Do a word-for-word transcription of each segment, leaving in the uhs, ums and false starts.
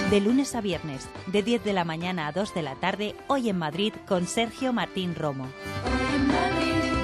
De lunes a viernes, de diez de la mañana a dos de la tarde, Hoy en Madrid con Sergio Martín Romo. Hoy en Madrid.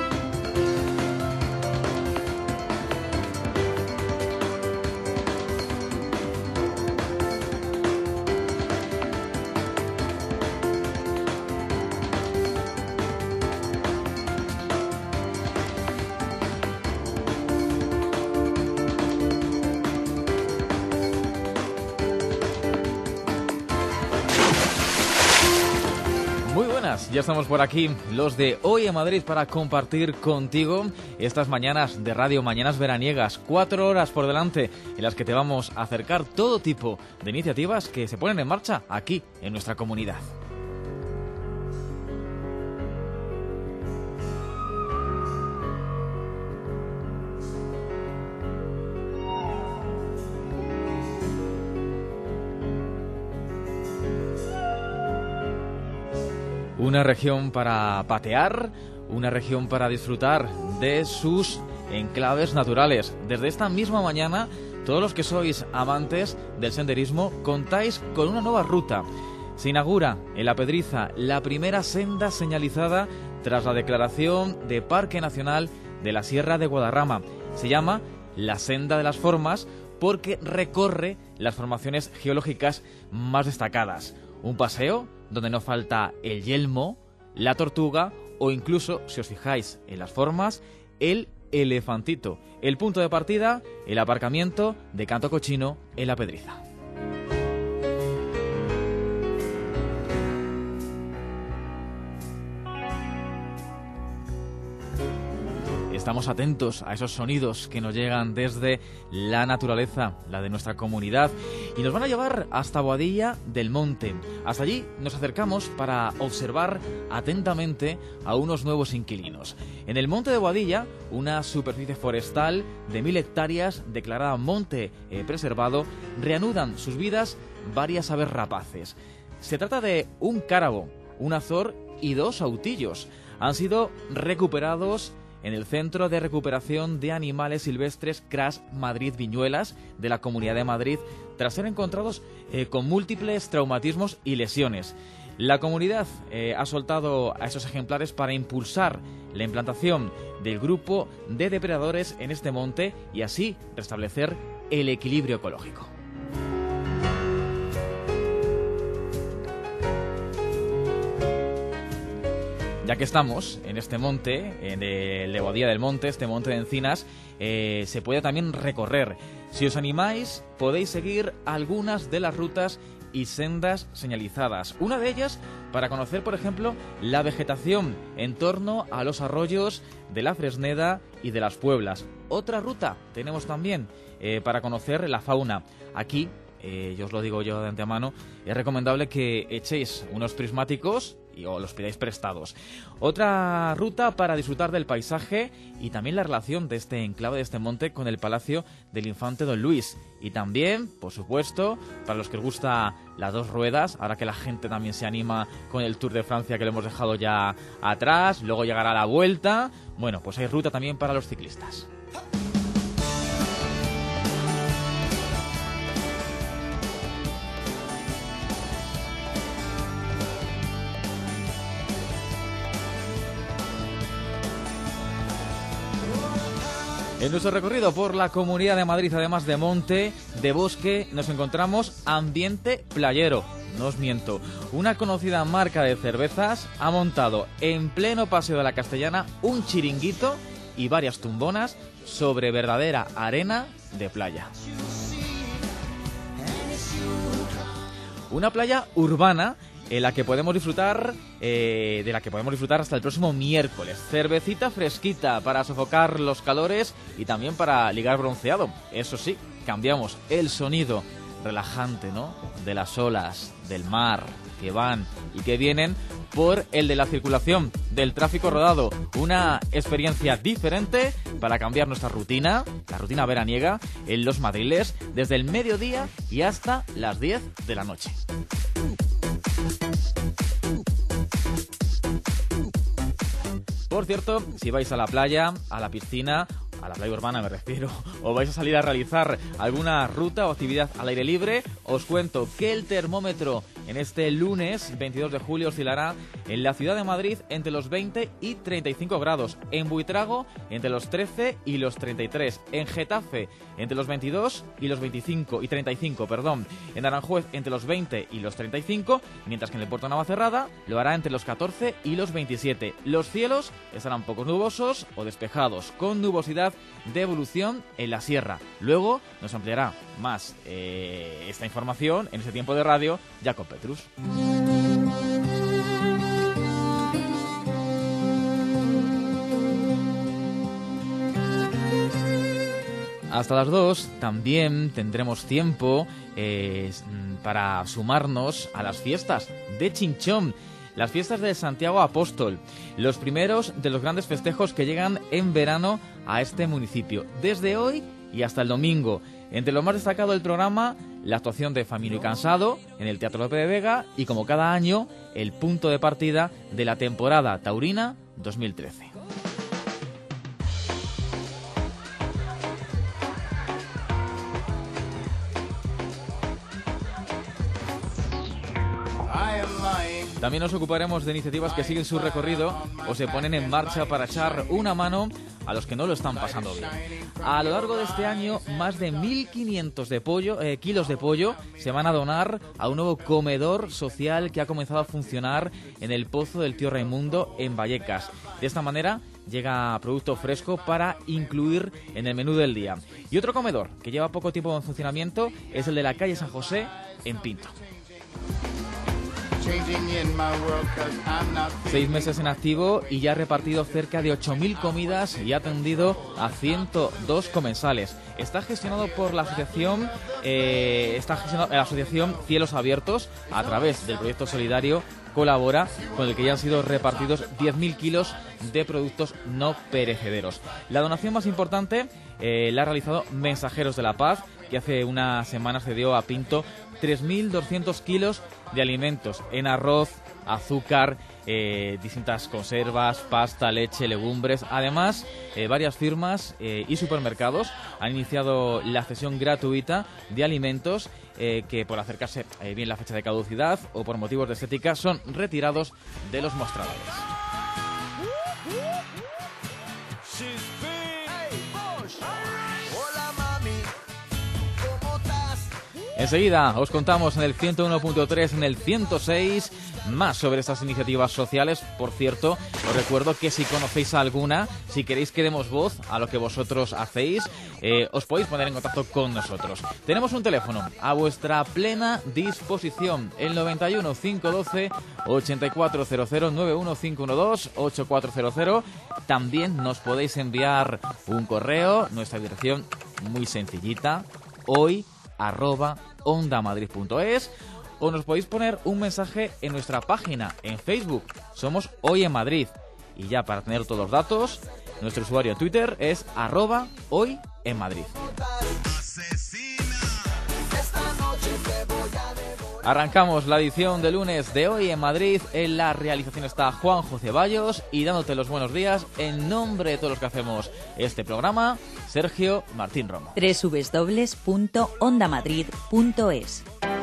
Ya estamos por aquí, los de Hoy en Madrid, para compartir contigo estas mañanas de radio, mañanas veraniegas, cuatro horas por delante en las que te vamos a acercar todo tipo de iniciativas que se ponen en marcha aquí en nuestra comunidad. Una región para patear, una región para disfrutar de sus enclaves naturales. Desde esta misma mañana, todos los que sois amantes del senderismo contáis con una nueva ruta. Se inaugura en La Pedriza la primera senda señalizada tras la declaración de Parque Nacional de la Sierra de Guadarrama. Se llama la Senda de las Formas porque recorre las formaciones geológicas más destacadas. Un paseo donde no falta el yelmo, la tortuga o incluso, si os fijáis en las formas, el elefantito. El punto de partida, el aparcamiento de Canto Cochino en La Pedriza. Estamos atentos a esos sonidos que nos llegan desde la naturaleza, la de nuestra comunidad, y nos van a llevar hasta Boadilla del Monte. Hasta allí nos acercamos para observar atentamente a unos nuevos inquilinos. En el Monte de Boadilla, una superficie forestal de mil hectáreas declarada monte eh, preservado, reanudan sus vidas varias aves rapaces. Se trata de un cárabo, un azor y dos autillos. Han sido recuperados en el Centro de Recuperación de Animales Silvestres C R A S Madrid Viñuelas de la Comunidad de Madrid, tras ser encontrados eh, con múltiples traumatismos y lesiones. La comunidad eh, ha soltado a esos ejemplares para impulsar la implantación del grupo de depredadores en este monte y así restablecer el equilibrio ecológico. Ya que estamos en este monte, en el de Boadilla del Monte, este monte de encinas, eh, se puede también recorrer. Si os animáis, podéis seguir algunas de las rutas y sendas señalizadas. Una de ellas para conocer, por ejemplo, la vegetación en torno a los arroyos de la Fresneda y de las Pueblas. Otra ruta tenemos también eh, para conocer la fauna. Aquí, eh, yo os lo digo yo de antemano, es recomendable que echéis unos prismáticos y o los pidáis prestados. Otra ruta para disfrutar del paisaje y también la relación de este enclave, de este monte, con el Palacio del Infante Don Luis. Y también, por supuesto, para los que os gusta las dos ruedas, ahora que la gente también se anima con el Tour de Francia, que lo hemos dejado ya atrás, luego llegará la Vuelta. Bueno, pues hay ruta también para los ciclistas. En nuestro recorrido por la Comunidad de Madrid, además de monte, de bosque, nos encontramos ambiente playero. No os miento, una conocida marca de cervezas ha montado en pleno Paseo de la Castellana un chiringuito y varias tumbonas sobre verdadera arena de playa. Una playa urbana en la que podemos disfrutar, eh, de la que podemos disfrutar hasta el próximo miércoles. Cervecita fresquita para sofocar los calores y también para ligar bronceado. Eso sí, cambiamos el sonido relajante, ¿no?, de las olas, del mar, que van y que vienen, por el de la circulación, del tráfico rodado. Una experiencia diferente para cambiar nuestra rutina, la rutina veraniega, en los madriles, desde el mediodía y hasta las diez de la noche. Por cierto, si vais a la playa, a la piscina a la playa urbana me refiero, o vais a salir a realizar alguna ruta o actividad al aire libre, os cuento que el termómetro en este lunes veintidós de julio oscilará en la ciudad de Madrid entre los veinte y treinta y cinco grados, en Buitrago entre los trece y los treinta y tres, en Getafe entre los veintidós y los veinticinco y treinta y cinco, perdón, en Aranjuez entre los veinte y los treinta y cinco, mientras que en el puerto de Navacerrada lo hará entre los catorce y los veintisiete. Los cielos estarán poco nubosos o despejados, con nubosidad de evolución en la sierra. Luego nos ampliará más eh, esta información en este tiempo de radio Jacob Petrus. Hasta las dos también tendremos tiempo eh, para sumarnos a las fiestas de Chinchón. Las fiestas de Santiago Apóstol, los primeros de los grandes festejos que llegan en verano a este municipio, desde hoy y hasta el domingo. Entre lo más destacado del programa, la actuación de Famino y Cansado en el Teatro Lope de Vega y, como cada año, el punto de partida de la temporada taurina dos mil trece. También nos ocuparemos de iniciativas que siguen su recorrido o se ponen en marcha para echar una mano a los que no lo están pasando bien. A lo largo de este año, más de mil quinientos de pollo, eh, kilos de pollo se van a donar a un nuevo comedor social que ha comenzado a funcionar en el Pozo del Tío Raimundo en Vallecas. De esta manera llega producto fresco para incluir en el menú del día. Y otro comedor que lleva poco tiempo en funcionamiento es el de la calle San José en Pinto. Seis meses en activo y ya ha repartido cerca de ocho mil comidas y ha atendido a ciento dos comensales. Está gestionado por la asociación, eh, está gestionado la asociación Cielos Abiertos a través del proyecto solidario Colabora, con el que ya han sido repartidos diez mil kilos de productos no perecederos. La donación más importante eh, la ha realizado Mensajeros de la Paz, que hace unas semanas cedió a Pinto tres mil doscientos kilos de alimentos en arroz, azúcar, eh, distintas conservas, pasta, leche, legumbres. Además, eh, varias firmas eh, y supermercados han iniciado la cesión gratuita de alimentos eh, que, por acercarse eh, bien la fecha de caducidad o por motivos de estética, son retirados de los mostradores. Enseguida os contamos en el ciento uno punto tres, en el ciento seis, más sobre estas iniciativas sociales. Por cierto, os recuerdo que si conocéis alguna, si queréis que demos voz a lo que vosotros hacéis, eh, os podéis poner en contacto con nosotros. Tenemos un teléfono a vuestra plena disposición, el noventa y uno, cinco doce, ochenta y cuatro cero cero, nueve uno cinco uno dos, ocho cuatro cero cero. También nos podéis enviar un correo, nuestra dirección muy sencillita, hoy arroba ondamadrid.es, o nos podéis poner un mensaje en nuestra página en Facebook. Somos Hoy en Madrid. Y ya para tener todos los datos, nuestro usuario en Twitter es arroba Hoy en Madrid. Arrancamos la edición de lunes de Hoy en Madrid. En la realización está Juanjo Ceballos y dándote los buenos días en nombre de todos los que hacemos este programa, Sergio Martín Romo. doble u doble u doble u punto onda madrid punto es.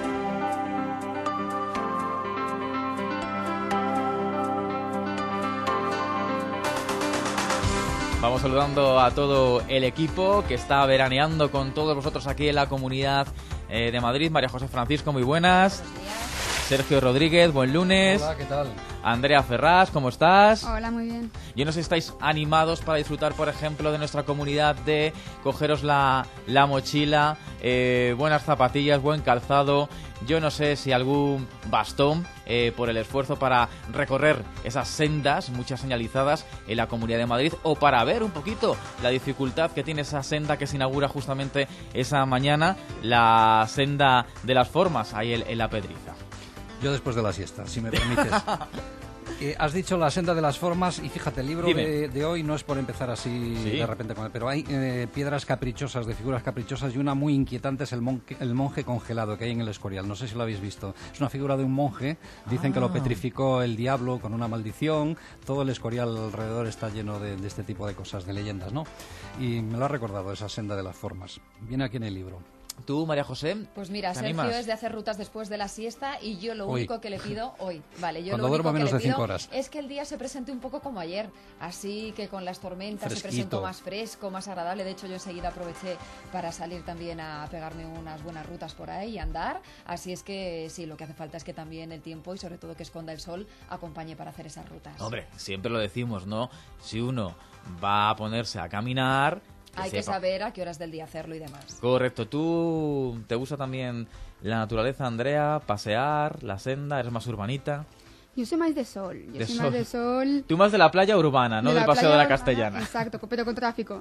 Vamos saludando a todo el equipo que está veraneando con todos vosotros aquí en la comunidad eh, de Madrid. María José Francisco, muy buenas. Sergio Rodríguez, buen lunes. Hola, ¿qué tal? Andrea Ferraz, ¿cómo estás? Hola, muy bien. Yo no sé si estáis animados para disfrutar, por ejemplo, de nuestra comunidad, de cogeros la, la mochila, eh, buenas zapatillas, buen calzado. Yo no sé si algún bastón eh, por el esfuerzo para recorrer esas sendas, muchas señalizadas en la Comunidad de Madrid, o para ver un poquito la dificultad que tiene esa senda que se inaugura justamente esa mañana, la senda de las formas, ahí en, en La Pedriza. Yo después de la siesta, si me permites. Eh, has dicho La senda de las formas y fíjate, el libro de, de hoy no es por empezar así ¿Sí? de repente con él, pero hay eh, piedras caprichosas, de figuras caprichosas, y una muy inquietante es el monje, el monje congelado que hay en el Escorial. No sé si lo habéis visto. Es una figura de un monje, dicen Ah. que lo petrificó el diablo con una maldición. Todo el Escorial alrededor está lleno de, de este tipo de cosas, de leyendas, ¿no? Y me lo ha recordado esa senda de las formas. Viene aquí en el libro. ¿Tú, María José? Pues mira, ¿te Sergio animas? es de hacer rutas después de la siesta y yo lo Hoy. único que le pido hoy, vale, yo Cuando lo único duerma que menos le de cinco pido horas. es que el día se presente un poco como ayer, así que con las tormentas se Fresquito. presentó más fresco, más agradable. De hecho, yo enseguida aproveché para salir también a pegarme unas buenas rutas por ahí y andar. Así es que sí, lo que hace falta es que también el tiempo y sobre todo que esconda el sol acompañe para hacer esas rutas. Hombre, siempre lo decimos, ¿no? Si uno va a ponerse a caminar... Hay sepa. que saber a qué horas del día hacerlo y demás. Correcto. ¿Tú te gusta también la naturaleza, Andrea? Pasear, la senda, eres más urbanita. Yo soy más de sol, yo De soy sol. más de sol. Tú más de la playa urbana, no de del la paseo de la playa Castellana. urbana, exacto, pero con tráfico.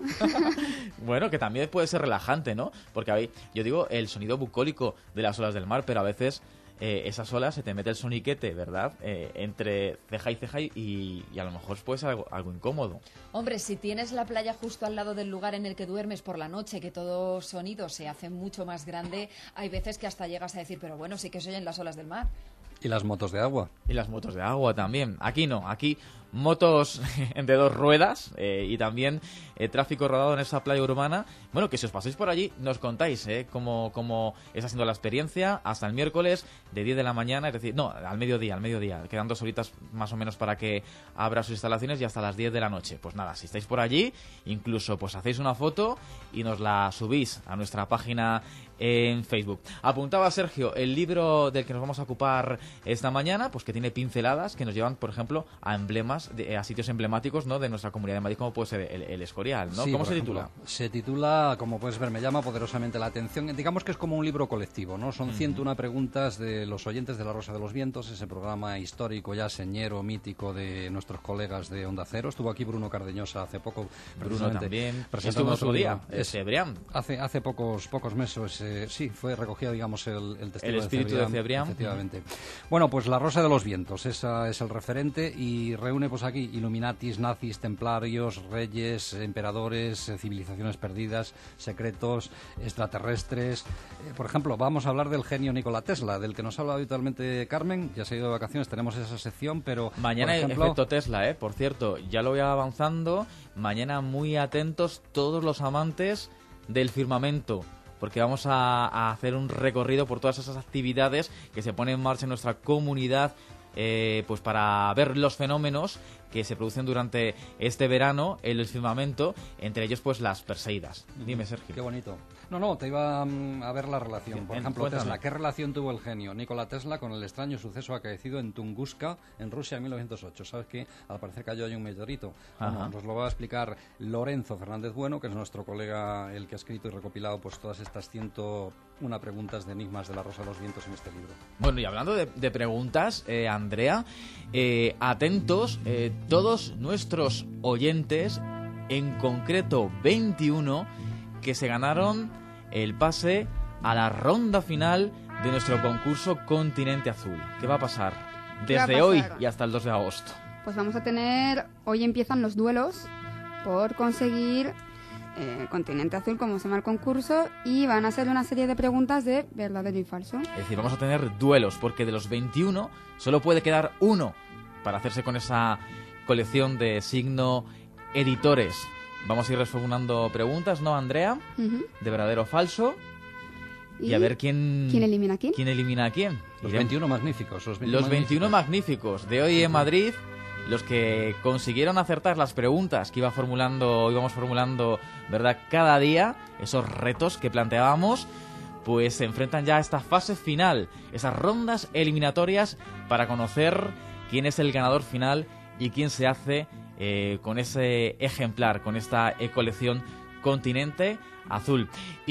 Bueno, que también puede ser relajante, ¿no? Porque a ver, yo digo el sonido bucólico de las olas del mar, pero a veces eh, esas olas se te mete el soniquete, ¿verdad? Eh, entre ceja y ceja y, y a lo mejor puede ser algo, algo incómodo. Hombre, si tienes la playa justo al lado del lugar en el que duermes por la noche, que todo sonido se hace mucho más grande, hay veces que hasta llegas a decir, pero bueno, sí que se oyen las olas del mar. Y las motos de agua. Y las motos de agua también. Aquí no, aquí motos de dos ruedas eh, y también eh, tráfico rodado en esa playa urbana. Bueno, que si os pasáis por allí, nos contáis eh, cómo, cómo está siendo la experiencia hasta el miércoles de diez de la mañana, es decir, no, al mediodía, al mediodía. Quedan dos horitas más o menos para que abra sus instalaciones y hasta las diez de la noche. Pues nada, si estáis por allí, incluso pues hacéis una foto y nos la subís a nuestra página en Facebook. Apuntaba Sergio el libro del que nos vamos a ocupar esta mañana, pues que tiene pinceladas que nos llevan, por ejemplo, a emblemas, de, a sitios emblemáticos, ¿no?, de nuestra Comunidad de Madrid, como puede ser el, el Escorial, ¿no? Sí, ¿Cómo por se ejemplo, titula? Se titula, como puedes ver, me llama poderosamente la atención. Digamos que es como un libro colectivo, ¿no? Son ciento una preguntas de los oyentes de La Rosa de los Vientos, ese programa histórico ya señero, mítico de nuestros colegas de Onda Cero. Estuvo aquí Bruno Cardeñosa hace poco. Bruno también. Presentando Estuvo en su su día, libro. es Cebrián. Hace, hace pocos pocos meses, eh, sí, fue recogido, digamos, el, el testigo El espíritu de de Cebrián. Efectivamente. Bueno, pues La Rosa de los Vientos, esa es el referente y reúne pues aquí Illuminatis, nazis, templarios, reyes, emperadores, eh, civilizaciones perdidas, secretos, extraterrestres. Eh, por ejemplo, vamos a hablar del genio Nikola Tesla, del que nos habla habitualmente Carmen. Ya se ha ido de vacaciones, tenemos esa sección, pero Mañana por hay ejemplo, efecto Tesla, ¿eh? Por cierto, ya lo voy avanzando. Mañana muy atentos todos los amantes del firmamento, porque vamos a, a hacer un recorrido por todas esas actividades que se ponen en marcha en nuestra comunidad, eh, pues para ver los fenómenos que se producen durante este verano en el firmamento, entre ellos pues las Perseidas. Dime, Sergio. Qué bonito. No, no, te iba mm, a ver la relación. Por Bien, ejemplo, cuéntame. Tesla. ¿Qué relación tuvo el genio Nikola Tesla con el extraño suceso acaecido en Tunguska, en Rusia, en mil novecientos ocho? ¿Sabes que al parecer cayó ahí un meteorito? Bueno, Ajá. nos lo va a explicar Lorenzo Fernández Bueno, que es nuestro colega, el que ha escrito y recopilado pues todas estas ciento una preguntas de enigmas de La Rosa de los Vientos en este libro. Bueno, y hablando de, de preguntas, eh, Andrea, eh, atentos eh, todos nuestros oyentes, en concreto veintiuno, que se ganaron el pase a la ronda final de nuestro concurso Continente Azul. ¿Qué va a pasar ¿Qué va a desde pasar? hoy y hasta el dos de agosto? Pues vamos a tener, hoy empiezan los duelos por conseguir eh, Continente Azul, como se llama el concurso, y van a ser una serie de preguntas de verdadero y falso. Es decir, vamos a tener duelos, porque de los veintiuno solo puede quedar uno para hacerse con esa colección de Signo Editores. Vamos a ir reformulando preguntas, ¿no, Andrea? Ujú. De verdadero o falso. Y, a ver quién... ¿Quién elimina a quién? ¿Quién elimina a quién? Los Iremos- veintiuno magníficos. Los veintiuno, Los veintiuno magníficos de hoy en Madrid, los que consiguieron acertar las preguntas que iba formulando, íbamos formulando, ¿verdad?, cada día, esos retos que planteábamos, pues se enfrentan ya a esta fase final, esas rondas eliminatorias para conocer quién es el ganador final y quién se hace eh, con ese ejemplar, con esta eh, colección Continente Azul.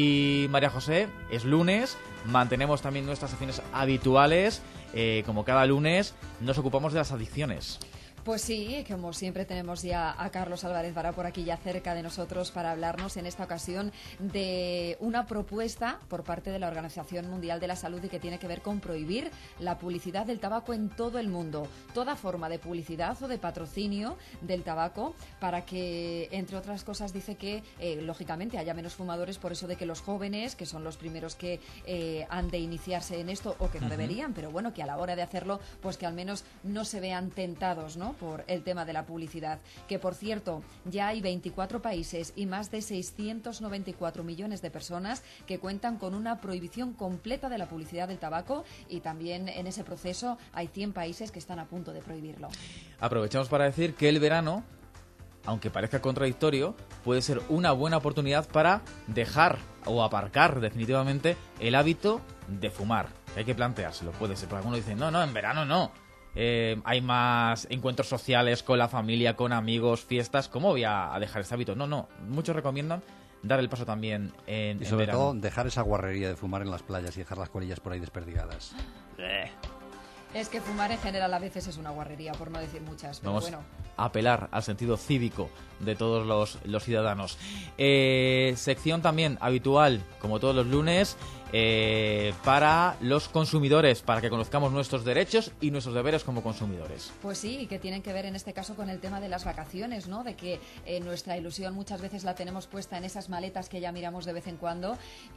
Y María José, es lunes, mantenemos también nuestras secciones habituales, eh, como cada lunes nos ocupamos de las adicciones. Pues sí, como siempre tenemos ya a Carlos Álvarez Vara por aquí ya cerca de nosotros para hablarnos en esta ocasión de una propuesta por parte de la Organización Mundial de la Salud y que tiene que ver con prohibir la publicidad del tabaco en todo el mundo. Toda forma de publicidad o de patrocinio del tabaco para que, entre otras cosas, dice que, eh, lógicamente, haya menos fumadores por eso de que los jóvenes, que son los primeros que eh, han de iniciarse en esto o que no uh-huh. deberían, pero bueno, que a la hora de hacerlo, pues que al menos no se vean tentados, ¿no?, por el tema de la publicidad, que por cierto ya hay veinticuatro países y más de seiscientos noventa y cuatro millones de personas que cuentan con una prohibición completa de la publicidad del tabaco, y también en ese proceso hay cien países que están a punto de prohibirlo. Aprovechamos para decir que el verano, aunque parezca contradictorio, puede ser una buena oportunidad para dejar o aparcar definitivamente el hábito de fumar. Hay que planteárselo, puede ser, porque algunos dicen, no, no, en verano no. Eh, hay más encuentros sociales con la familia, con amigos, fiestas. ¿Cómo voy a, a dejar este hábito? No, no. Muchos recomiendan dar el paso también en Y sobre en verano. todo dejar esa guarrería de fumar en las playas y dejar las colillas por ahí desperdigadas. Eh. Es que fumar en general a veces es una guarrería, por no decir muchas, pero Vamos bueno. a apelar al sentido cívico de todos los, los ciudadanos. Eh, sección también habitual, como todos los lunes, eh, para los consumidores, para que conozcamos nuestros derechos y nuestros deberes como consumidores. Pues sí, que tienen que ver en este caso con el tema de las vacaciones, ¿no? De que eh, nuestra ilusión muchas veces la tenemos puesta en esas maletas que ya miramos de vez en cuando,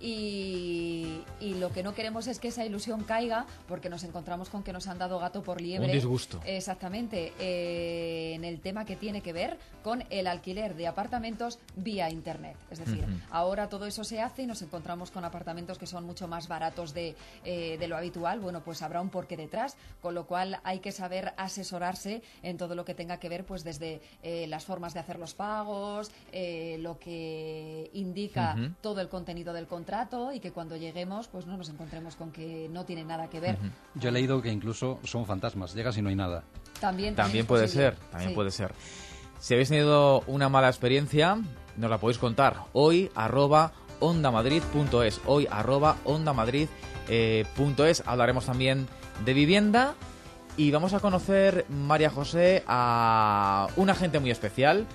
y, y lo que no queremos es que esa ilusión caiga porque nos encontramos con que nos han dado gato por liebre. Un disgusto. Exactamente, eh, en el tema que tiene que ver con el alquiler de apartamentos vía internet. Es decir, uh-huh. ahora todo eso se hace y nos encontramos con apartamentos que son mucho más baratos de, eh, de lo habitual. Bueno, pues habrá un porqué detrás, con lo cual hay que saber asesorarse en todo lo que tenga que ver, pues desde eh, las formas de hacer los pagos, eh, lo que indica uh-huh. todo el contenido del contrato, y que cuando lleguemos pues no nos encontremos con que no tiene nada que ver. Uh-huh. Yo he leído que incluso son fantasmas, llegas y no hay nada. También, también, también puede posible. ser, también sí. puede ser. Si habéis tenido una mala experiencia, nos la podéis contar. Hoy arroba ondamadrid punto es. Hoy arroba ondamadrid punto es. Hablaremos también de vivienda y vamos a conocer, María José, a una gente muy especial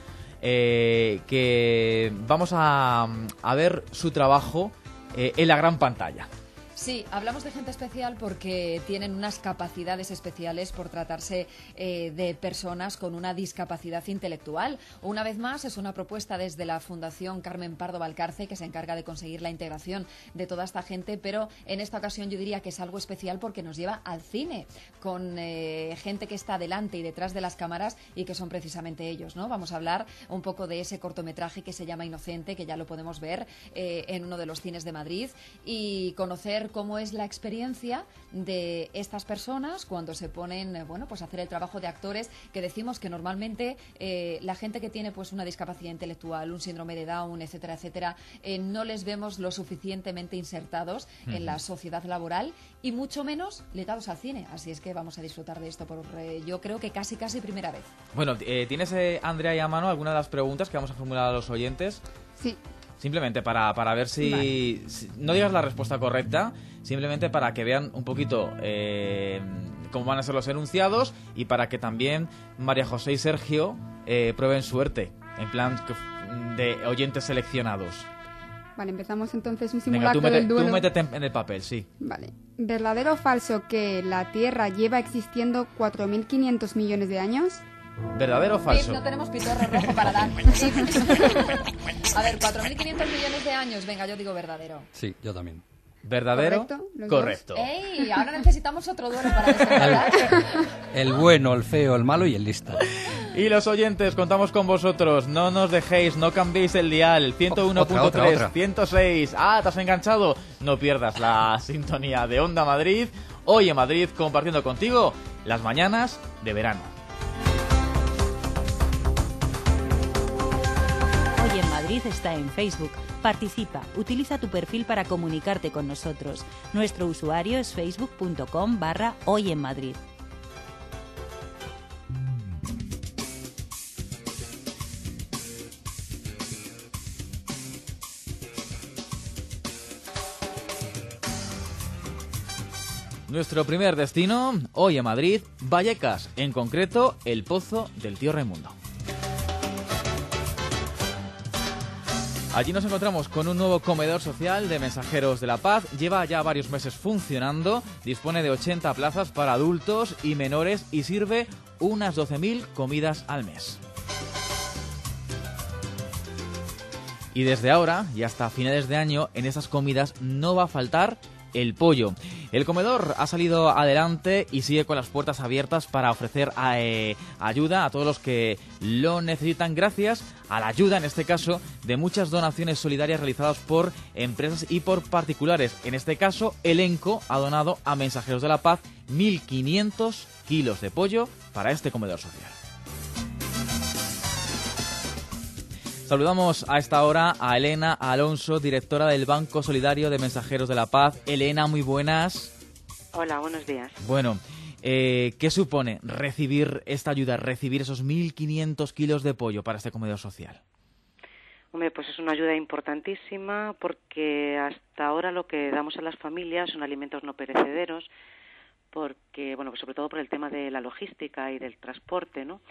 eh, que vamos a, a ver su trabajo eh, en la gran pantalla. Sí, hablamos de gente especial porque tienen unas capacidades especiales por tratarse eh, de personas con una discapacidad intelectual. Una vez más, es una propuesta desde la Fundación Carmen Pardo Valcarce, que se encarga de conseguir la integración de toda esta gente, pero en esta ocasión yo diría que es algo especial porque nos lleva al cine, con eh, gente que está delante y detrás de las cámaras y que son precisamente ellos, ¿no? Vamos a hablar un poco de ese cortometraje que se llama Inocente, que ya lo podemos ver eh, en uno de los cines de Madrid, y conocer cómo es la experiencia de estas personas cuando se ponen, bueno, pues a hacer el trabajo de actores, que decimos que normalmente eh, la gente que tiene pues una discapacidad intelectual, un síndrome de Down, etcétera, etcétera, eh, no les vemos lo suficientemente insertados uh-huh. en la sociedad laboral y mucho menos ligados al cine. Así es que vamos a disfrutar de esto por, eh, yo creo que casi, casi primera vez. Bueno, eh, ¿tienes, eh, Andrea, y a mano alguna de las preguntas que vamos a formular a los oyentes? Sí. Simplemente para, para ver si, vale. si... No digas la respuesta correcta, simplemente para que vean un poquito eh, cómo van a ser los enunciados y para que también María José y Sergio eh, prueben suerte, en plan de oyentes seleccionados. Vale, empezamos entonces un simulacro. Venga, tú, mete, del duelo. tú métete en el papel, sí. Vale. ¿Verdadero o falso que la Tierra lleva existiendo cuatro mil quinientos millones de años? ¿Verdadero o falso? Pip, no tenemos pitorro rojo para dar. A ver, cuatro mil quinientos millones de años. Venga, yo digo verdadero. Sí, yo también. ¿Verdadero? ¿Correcto? ¿Los Correcto. dos? ¡Ey! Ahora necesitamos otro duelo para desempatar. El bueno, el feo, el malo y el listo. Y los oyentes, contamos con vosotros. No nos dejéis, no cambiéis el dial. ciento uno punto tres, ciento seis. Ah, ¿te has enganchado? No pierdas la sintonía de Onda Madrid. Hoy en Madrid, compartiendo contigo las mañanas de verano. Hoy en Madrid está en Facebook. Participa, utiliza tu perfil para comunicarte con nosotros. Nuestro usuario es facebook punto com barra Hoy en Madrid. Nuestro primer destino, hoy en Madrid, Vallecas, en concreto el Pozo del Tío Raimundo. Allí nos encontramos con un nuevo comedor social de Mensajeros de la Paz. Lleva ya varios meses funcionando, dispone de ochenta plazas para adultos y menores y sirve unas doce mil comidas al mes. Y desde ahora y hasta finales de año, en esas comidas no va a faltar el pollo. El comedor ha salido adelante y sigue con las puertas abiertas para ofrecer eh, ayuda a todos los que lo necesitan, gracias a la ayuda, en este caso, de muchas donaciones solidarias realizadas por empresas y por particulares. En este caso, Elenco ha donado a Mensajeros de la Paz mil quinientos kilos de pollo para este comedor social. Saludamos a esta hora a Elena Alonso, directora del Banco Solidario de Mensajeros de la Paz. Elena, muy buenas. Hola, buenos días. Bueno, eh, ¿qué supone recibir esta ayuda, recibir esos mil quinientos kilos de pollo para este comedor social? Hombre, pues es una ayuda importantísima porque hasta ahora lo que damos a las familias son alimentos no perecederos, porque, bueno, pues sobre todo por el tema de la logística y del transporte, ¿no?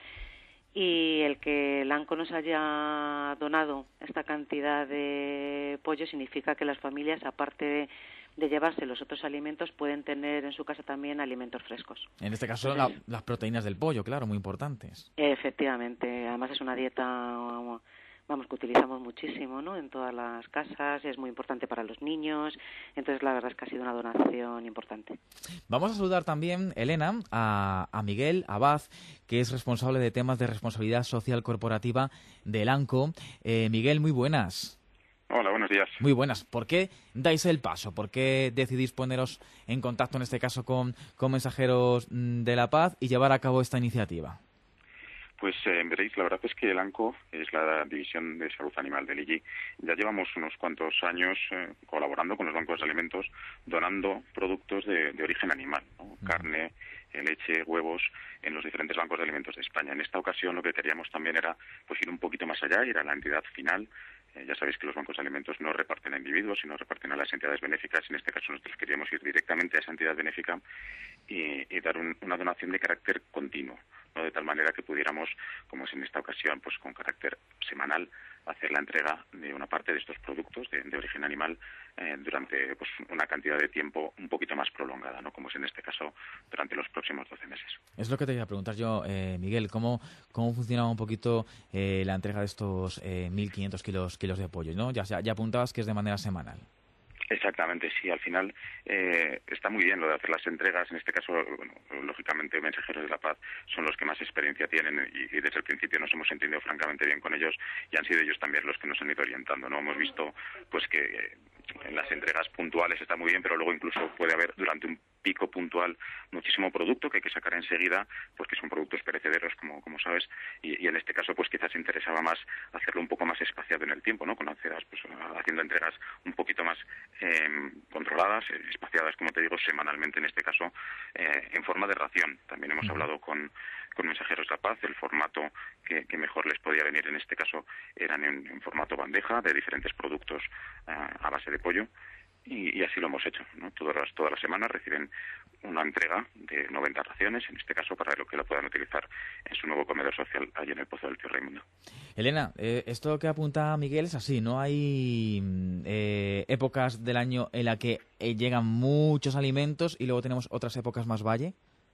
Y el que el ANCO nos haya donado esta cantidad de pollo significa que las familias, aparte de, de llevarse los otros alimentos, pueden tener en su casa también alimentos frescos. En este caso, la, las proteínas del pollo, claro, muy importantes. Efectivamente, además es una dieta, vamos, que utilizamos muchísimo, ¿no?, en todas las casas, es muy importante para los niños, entonces la verdad es que ha sido una donación importante. Vamos a saludar también, Elena, a, a Miguel Abad, que es responsable de temas de responsabilidad social corporativa del ANCO. Eh, Miguel, muy buenas. Hola, buenos días. Muy buenas. ¿Por qué dais el paso? ¿Por qué decidís poneros en contacto, en este caso, con, con Mensajeros de la Paz y llevar a cabo esta iniciativa? Pues eh, veréis, la verdad es que el ANCO es la División de Salud Animal del I G I. Ya llevamos unos cuantos años eh, colaborando con los bancos de alimentos, donando productos de, de origen animal, ¿no? Uh-huh. Carne, eh, leche, huevos, en los diferentes bancos de alimentos de España. En esta ocasión lo que queríamos también era pues ir un poquito más allá, ir a la entidad final. Eh, ya sabéis que los bancos de alimentos no reparten a individuos, sino reparten a las entidades benéficas. En este caso nosotros queríamos ir directamente a esa entidad benéfica y, y dar un, una donación de carácter continuo, ¿no?, de tal manera que pudiéramos, como es en esta ocasión, pues con carácter semanal, hacer la entrega de una parte de estos productos de, de origen animal eh, durante pues una cantidad de tiempo un poquito más prolongada, ¿no?, como es en este caso durante los próximos doce meses. Es lo que te iba a preguntar yo, eh, Miguel, ¿cómo, cómo funcionaba un poquito eh, la entrega de estos eh, mil quinientos kilos, kilos de pollo, ¿no? Ya, ya, ya apuntabas que es de manera semanal. Exactamente, sí. Al final eh, está muy bien lo de hacer las entregas. En este caso, bueno, lógicamente, Mensajeros de la Paz son los que más experiencia tienen y, y desde el principio nos hemos entendido francamente bien con ellos y han sido ellos también los que nos han ido orientando, ¿no? Hemos visto pues que eh, en las entregas puntuales está muy bien, pero luego incluso puede haber durante un pico puntual muchísimo producto que hay que sacar enseguida, pues que son productos perecederos, como como sabes, y, y en este caso pues quizás interesaba más hacerlo un poco más espaciado en el tiempo, ¿no? Con entregas, pues haciendo entregas un poquito más eh, controladas, eh, espaciadas, como te digo, semanalmente en este caso, eh, en forma de ración. También hemos hablado con, con Mensajeros de la Paz, el formato que, que mejor les podía venir en este caso eran en, en formato bandeja de diferentes productos eh, a base de pollo. Y, y así lo hemos hecho, ¿no? Todas las, todas las semanas reciben una entrega de noventa raciones, en este caso para lo que lo puedan utilizar en su nuevo comedor social allí en el Pozo del Tío Raimundo. Elena, eh, esto que apunta Miguel es así, ¿no? Hay eh, épocas del año en la que eh, llegan muchos alimentos y luego tenemos otras épocas más valle.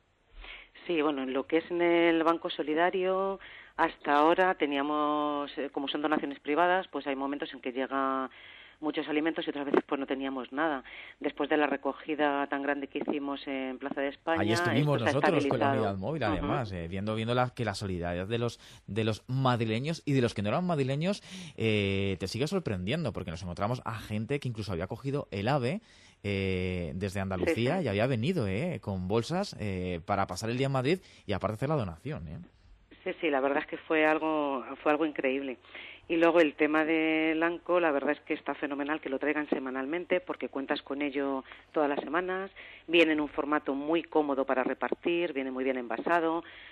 Sí, bueno, en lo que es en el Banco Solidario, hasta ahora teníamos, eh, como son donaciones privadas, pues hay momentos en que llega muchos alimentos y otras veces pues no teníamos nada. Después de la recogida tan grande que hicimos en Plaza de España, ahí estuvimos esto nosotros con la estabilizado. unidad móvil, además, uh-huh. eh, viendo viendo la, que la solidaridad de los de los madrileños y de los que no eran madrileños eh, te sigue sorprendiendo, porque nos encontramos a gente que incluso había cogido el AVE eh, desde Andalucía, sí, sí, y había venido eh, con bolsas eh, para pasar el día en Madrid y aparte hacer la donación. Eh. Sí, sí, la verdad es que fue algo fue algo increíble. Y luego el tema del ANCO, la verdad es que está fenomenal que lo traigan semanalmente porque cuentas con ello todas las semanas, viene en un formato muy cómodo para repartir, viene muy bien envasado,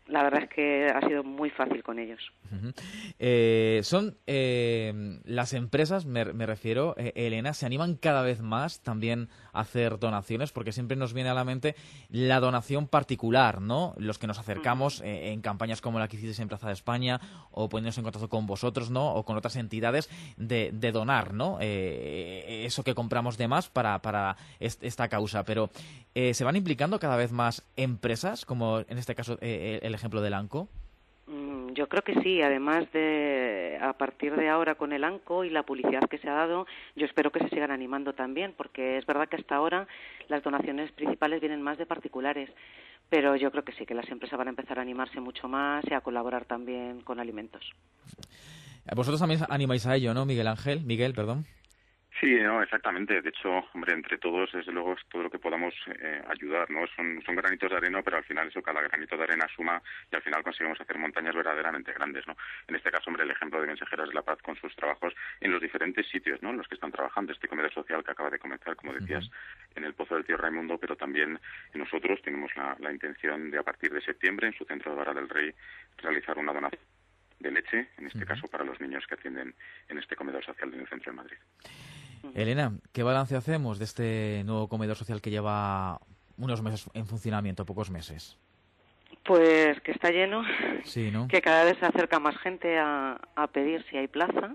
la verdad es que ha sido muy fácil con ellos. Uh-huh. Eh, son eh, las empresas, me, me refiero, eh, Elena, se animan cada vez más también a hacer donaciones, porque siempre nos viene a la mente la donación particular, ¿no? Los que nos acercamos eh, en campañas como la que hicisteis en Plaza de España, o poniéndonos en contacto con vosotros, ¿no? O con otras entidades de, de donar, ¿no? Eh, eso que compramos de más para, para est- esta causa. Pero eh, ¿se van implicando cada vez más empresas, como en este caso eh, el ejemplo del ANCO? Yo creo que sí, además de a partir de ahora con el ANCO y la publicidad que se ha dado, yo espero que se sigan animando también, porque es verdad que hasta ahora las donaciones principales vienen más de particulares, pero yo creo que sí, que las empresas van a empezar a animarse mucho más y a colaborar también con alimentos. Vosotros también animáis a ello, ¿no, Miguel Ángel? Miguel, perdón. Sí, no, exactamente. De hecho, hombre, entre todos, desde luego, es todo lo que podamos eh, ayudar, ¿no? Son, son granitos de arena, pero al final eso, cada granito de arena suma y al final conseguimos hacer montañas verdaderamente grandes, ¿no? En este caso, hombre, el ejemplo de Mensajeros de la Paz con sus trabajos en los diferentes sitios, ¿no? En los que están trabajando, este comedor social que acaba de comenzar, como decías, uh-huh. en el Pozo del Tío Raimundo, pero también nosotros tenemos la, la intención de, a partir de septiembre, en su centro de Vara del Rey, realizar una donación de leche, en este uh-huh. caso para los niños que atienden en este comedor social del centro de Madrid. Elena, ¿qué balance hacemos de este nuevo comedor social que lleva unos meses en funcionamiento, pocos meses? Pues que está lleno, sí, ¿no? Que cada vez se acerca más gente a, a pedir si hay plaza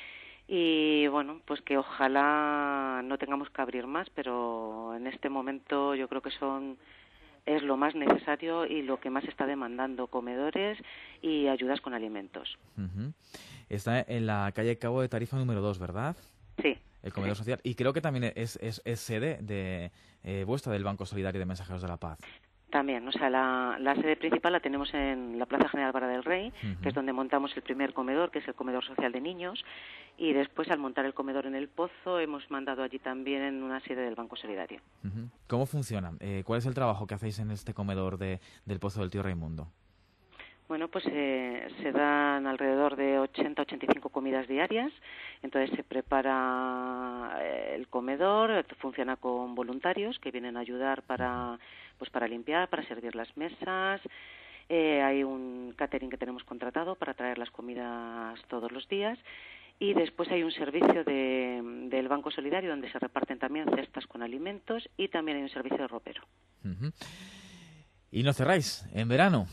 y bueno, pues que ojalá no tengamos que abrir más, pero en este momento yo creo que son es lo más necesario y lo que más está demandando, comedores y ayudas con alimentos. Uh-huh. Está en la calle Cabo de Tarifa número dos, ¿verdad? Sí. El comedor sí. social. Y creo que también es, es, es sede de eh, vuestra del Banco Solidario de Mensajeros de la Paz. También, o sea, la, la sede principal la tenemos en la Plaza General Vara del Rey, uh-huh. que es donde montamos el primer comedor, que es el comedor social de niños, y después al montar el comedor en el Pozo hemos mandado allí también una sede del Banco Solidario. Uh-huh. ¿Cómo funciona? Eh, ¿Cuál es el trabajo que hacéis en este comedor de, del Pozo del Tío Raimundo? Bueno, pues eh, se dan alrededor de ochenta a ochenta y cinco comidas diarias, entonces se prepara el comedor, funciona con voluntarios que vienen a ayudar para, pues para limpiar, para servir las mesas, eh, hay un catering que tenemos contratado para traer las comidas todos los días y después hay un servicio de, del Banco Solidario donde se reparten también cestas con alimentos y también hay un servicio de ropero. Uh-huh. ¿Y no cerráis en verano?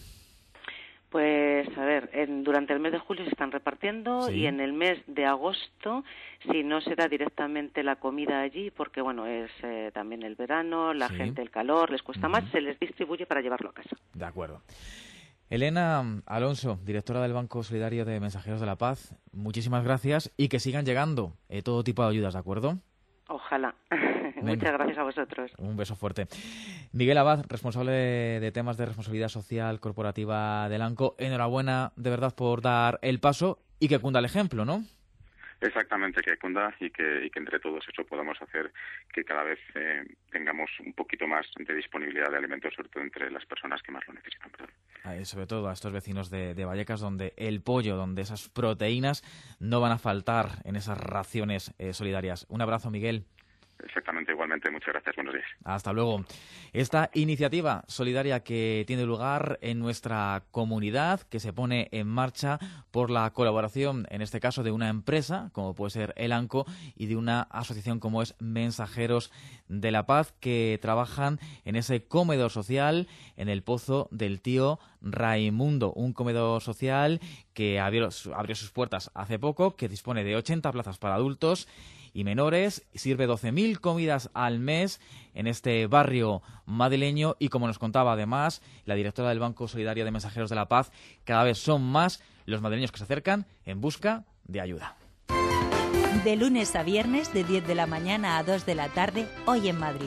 Pues, a ver, en, durante el mes de julio se están repartiendo sí. y en el mes de agosto, si no se da directamente la comida allí, porque, bueno, es eh, también el verano, la sí. gente, el calor, les cuesta uh-huh. más, se les distribuye para llevarlo a casa. De acuerdo. Elena Alonso, directora del Banco Solidario de Mensajeros de la Paz, muchísimas gracias y que sigan llegando eh, todo tipo de ayudas, ¿de acuerdo? Ojalá. Muchas gracias a vosotros. Un beso fuerte. Miguel Abad, responsable de temas de responsabilidad social corporativa del ANCO, enhorabuena de verdad por dar el paso y que cunda el ejemplo, ¿no? Exactamente, que cunda y que, y que entre todos eso podamos hacer que cada vez eh, tengamos un poquito más de disponibilidad de alimentos, sobre todo entre las personas que más lo necesitan. Eh, sobre todo a estos vecinos de, de Vallecas, donde el pollo, donde esas proteínas no van a faltar en esas raciones eh, solidarias. Un abrazo, Miguel. Exactamente, igualmente. Muchas gracias. Buenos días. Hasta luego. Esta iniciativa solidaria que tiene lugar en nuestra comunidad, que se pone en marcha por la colaboración, en este caso, de una empresa, como puede ser el ANCO, y de una asociación como es Mensajeros de la Paz, que trabajan en ese comedor social en el Pozo del Tío Raimundo. Un comedor social que abrió, abrió sus puertas hace poco, que dispone de ochenta plazas para adultos y menores, sirve doce mil comidas al mes en este barrio madrileño y, como nos contaba además la directora del Banco Solidario de Mensajeros de la Paz, cada vez son más los madrileños que se acercan en busca de ayuda. De lunes a viernes, de diez de la mañana a dos de la tarde, Hoy en Madrid.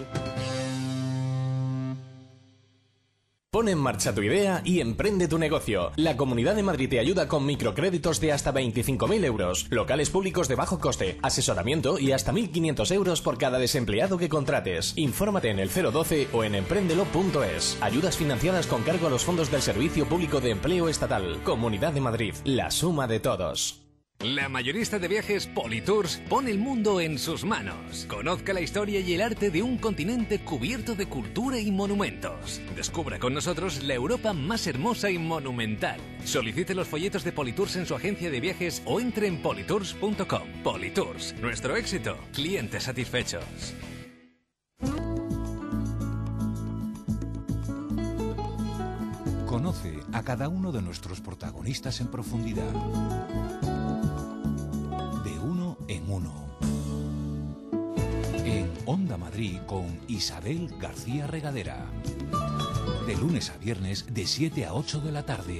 Pon en marcha tu idea y emprende tu negocio. La Comunidad de Madrid te ayuda con microcréditos de hasta veinticinco mil euros, locales públicos de bajo coste, asesoramiento y hasta mil quinientos euros por cada desempleado que contrates. Infórmate en el cero doce o en emprendelo punto es. Ayudas financiadas con cargo a los fondos del Servicio Público de Empleo Estatal. Comunidad de Madrid, la suma de todos. La mayorista de viajes Politours pone el mundo en sus manos. Conozca la historia y el arte de un continente cubierto de cultura y monumentos. Descubra con nosotros la Europa más hermosa y monumental. Solicite los folletos de Politours en su agencia de viajes o entre en politours punto com. Politours, nuestro éxito, clientes satisfechos. Conoce a cada uno de nuestros protagonistas en profundidad. De uno en uno. En Onda Madrid con Isabel García Regadera. De lunes a viernes de siete a ocho de la tarde.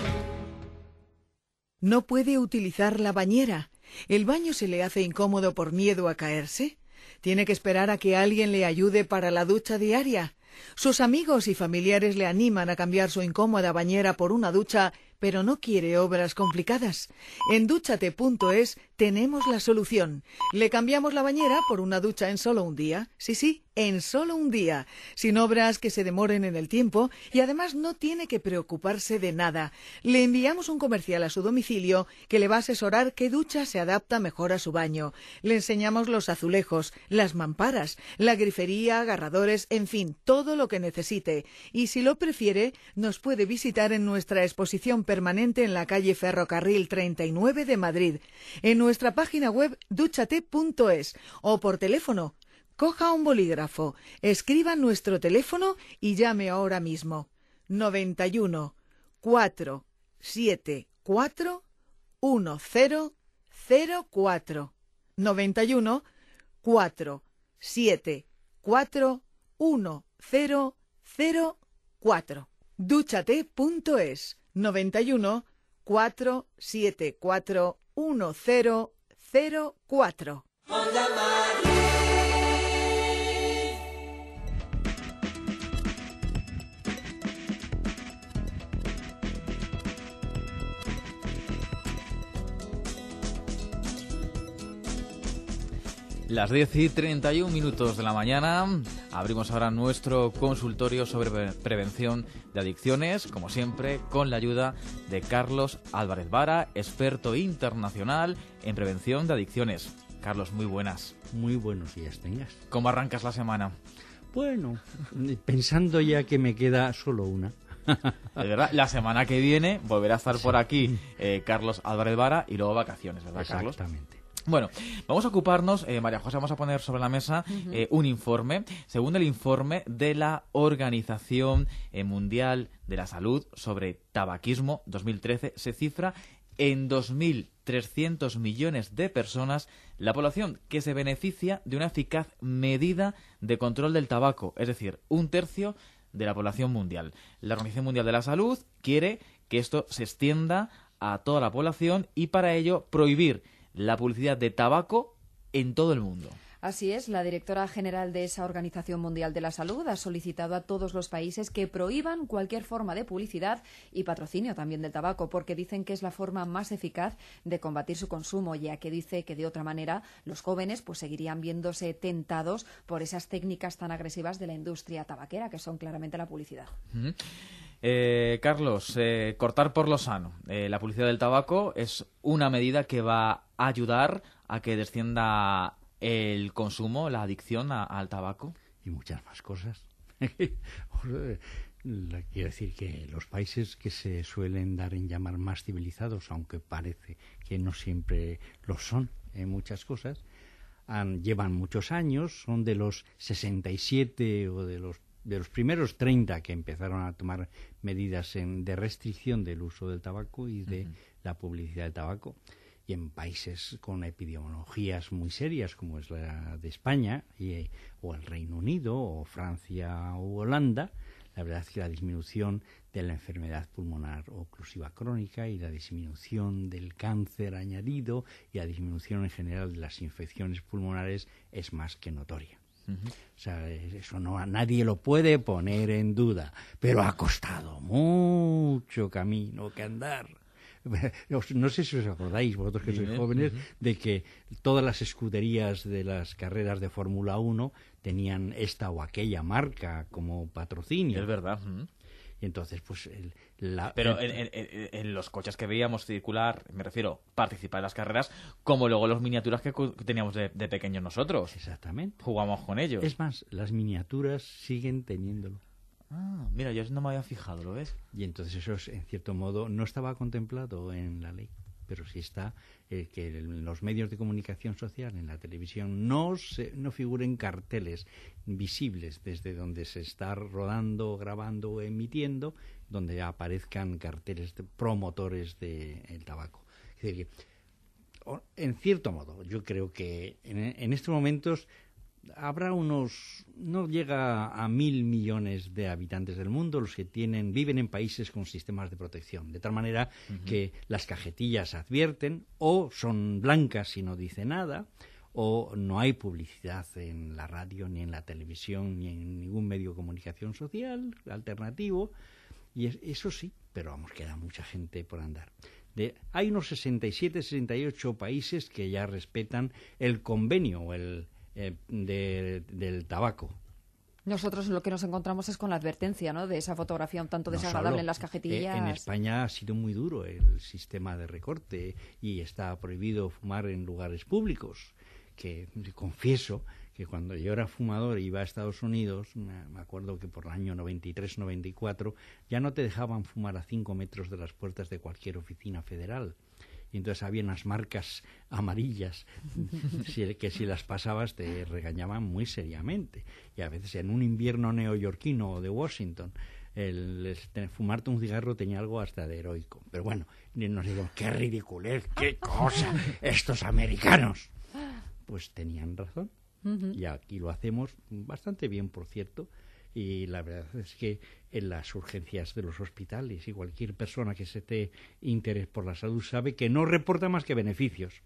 ¿No puede utilizar la bañera? ¿El baño se le hace incómodo por miedo a caerse? ¿Tiene que esperar a que alguien le ayude para la ducha diaria? Sus amigos y familiares le animan a cambiar su incómoda bañera por una ducha, pero no quiere obras complicadas. En dúchate punto es tenemos la solución. Le cambiamos la bañera por una ducha en solo un día. Sí, sí, en solo un día. Sin obras que se demoren en el tiempo y además no tiene que preocuparse de nada. Le enviamos un comercial a su domicilio que le va a asesorar qué ducha se adapta mejor a su baño. Le enseñamos los azulejos, las mamparas, la grifería, agarradores, en fin, todo lo que necesite. Y si lo prefiere, nos puede visitar en nuestra exposición permanente en la calle Ferrocarril treinta y nueve de Madrid, en nuestra página web dúchate punto es o por teléfono. Coja un bolígrafo, escriba nuestro teléfono y llame ahora mismo. noventa y uno, cuatro, siete, cuatro, uno cero cero cuatro. noventa y uno, cuatro, siete, cuatro, uno cero cero cuatro. dúchate punto es. noventa y uno, cuatro, siete, cuatro, uno cero cero cuatro. Las diez y treinta y un minutos de la mañana, abrimos ahora nuestro consultorio sobre pre- prevención de adicciones, como siempre, con la ayuda de Carlos Álvarez Vara, experto internacional en prevención de adicciones. Carlos, muy buenas. Muy buenos días tengas. ¿Cómo arrancas la semana? Bueno, pensando ya que me queda solo una. Es verdad, la semana que viene volverá a estar sí. por aquí eh, Carlos Álvarez Vara y luego vacaciones, ¿verdad, Carlos? Exactamente. Bueno, vamos a ocuparnos, eh, María José, vamos a poner sobre la mesa uh-huh. eh, un informe. Según el informe de la Organización eh, Mundial de la Salud sobre tabaquismo dos mil trece, se cifra en dos mil trescientos millones de personas la población que se beneficia de una eficaz medida de control del tabaco, es decir, un tercio de la población mundial. La Organización Mundial de la Salud quiere que esto se extienda a toda la población y para ello prohibir la publicidad de tabaco en todo el mundo. Así es, la directora general de esa Organización Mundial de la Salud ha solicitado a todos los países que prohíban cualquier forma de publicidad y patrocinio también del tabaco, porque dicen que es la forma más eficaz de combatir su consumo, ya que dice que de otra manera los jóvenes pues seguirían viéndose tentados por esas técnicas tan agresivas de la industria tabaquera, que son claramente la publicidad. Uh-huh. Eh, Carlos, eh, cortar por lo sano. Eh, la publicidad del tabaco es una medida que va a ayudar a que descienda el consumo, la adicción a, al tabaco. Y muchas más cosas. Quiero decir que los países que se suelen dar en llamar más civilizados, aunque parece que no siempre lo son en muchas cosas, han, llevan muchos años, son de los sesenta y siete o de los de los primeros treinta que empezaron a tomar medidas en, de restricción del uso del tabaco y de uh-huh. la publicidad del tabaco. Y en países con epidemiologías muy serias, como es la de España, y, o el Reino Unido, o Francia, o Holanda, la verdad es que la disminución de la enfermedad pulmonar oclusiva crónica y la disminución del cáncer añadido y la disminución en general de las infecciones pulmonares es más que notoria. Uh-huh. O sea, eso no, nadie lo puede poner en duda, pero ha costado mucho camino que andar. No sé si os acordáis, vosotros que sois jóvenes, uh-huh. de que todas las escuderías de las carreras de Fórmula uno tenían esta o aquella marca como patrocinio. Es verdad. Uh-huh. Y entonces, pues... El, la, Pero el, en, en, en los coches que veíamos circular, me refiero, participar en las carreras, como luego los miniaturas que, que teníamos de, de pequeños nosotros. Exactamente. Jugamos con ellos. Es más, las miniaturas siguen teniéndolo. Ah, mira, yo no me había fijado, ¿lo ves? Y entonces eso, es, en cierto modo, no estaba contemplado en la ley, pero sí está eh, que en los medios de comunicación social, en la televisión, no se, no figuren carteles visibles desde donde se está rodando, grabando o emitiendo, donde aparezcan carteles de promotores del de tabaco. Es decir, que, en cierto modo, yo creo que en, en estos momentos habrá unos, no llega a mil millones de habitantes del mundo los que tienen, viven en países con sistemas de protección, de tal manera uh-huh. que las cajetillas advierten, o son blancas y no dice nada, o no hay publicidad en la radio, ni en la televisión, ni en ningún medio de comunicación social alternativo, y es, eso sí, pero vamos, queda mucha gente por andar. De, hay unos sesenta y siete, sesenta y ocho países que ya respetan el convenio o el Eh, de, del tabaco. Nosotros lo que nos encontramos es con la advertencia, ¿no?, de esa fotografía un tanto desagradable no en las cajetillas. Eh, en España ha sido muy duro el sistema de recorte y está prohibido fumar en lugares públicos, que confieso que cuando yo era fumador y iba a Estados Unidos, me acuerdo que por el año noventa y tres noventa y cuatro ya no te dejaban fumar a cinco metros de las puertas de cualquier oficina federal. Y entonces había unas marcas amarillas que si las pasabas te regañaban muy seriamente. Y a veces en un invierno neoyorquino o de Washington, el, el fumarte un cigarro tenía algo hasta de heroico. Pero bueno, nos digo, qué ridiculez, qué cosa, estos americanos. Pues tenían razón. Uh-huh. Y aquí lo hacemos bastante bien, por cierto. Y la verdad es que en las urgencias de los hospitales y cualquier persona que se tenga interés por la salud sabe que no reporta más que beneficios,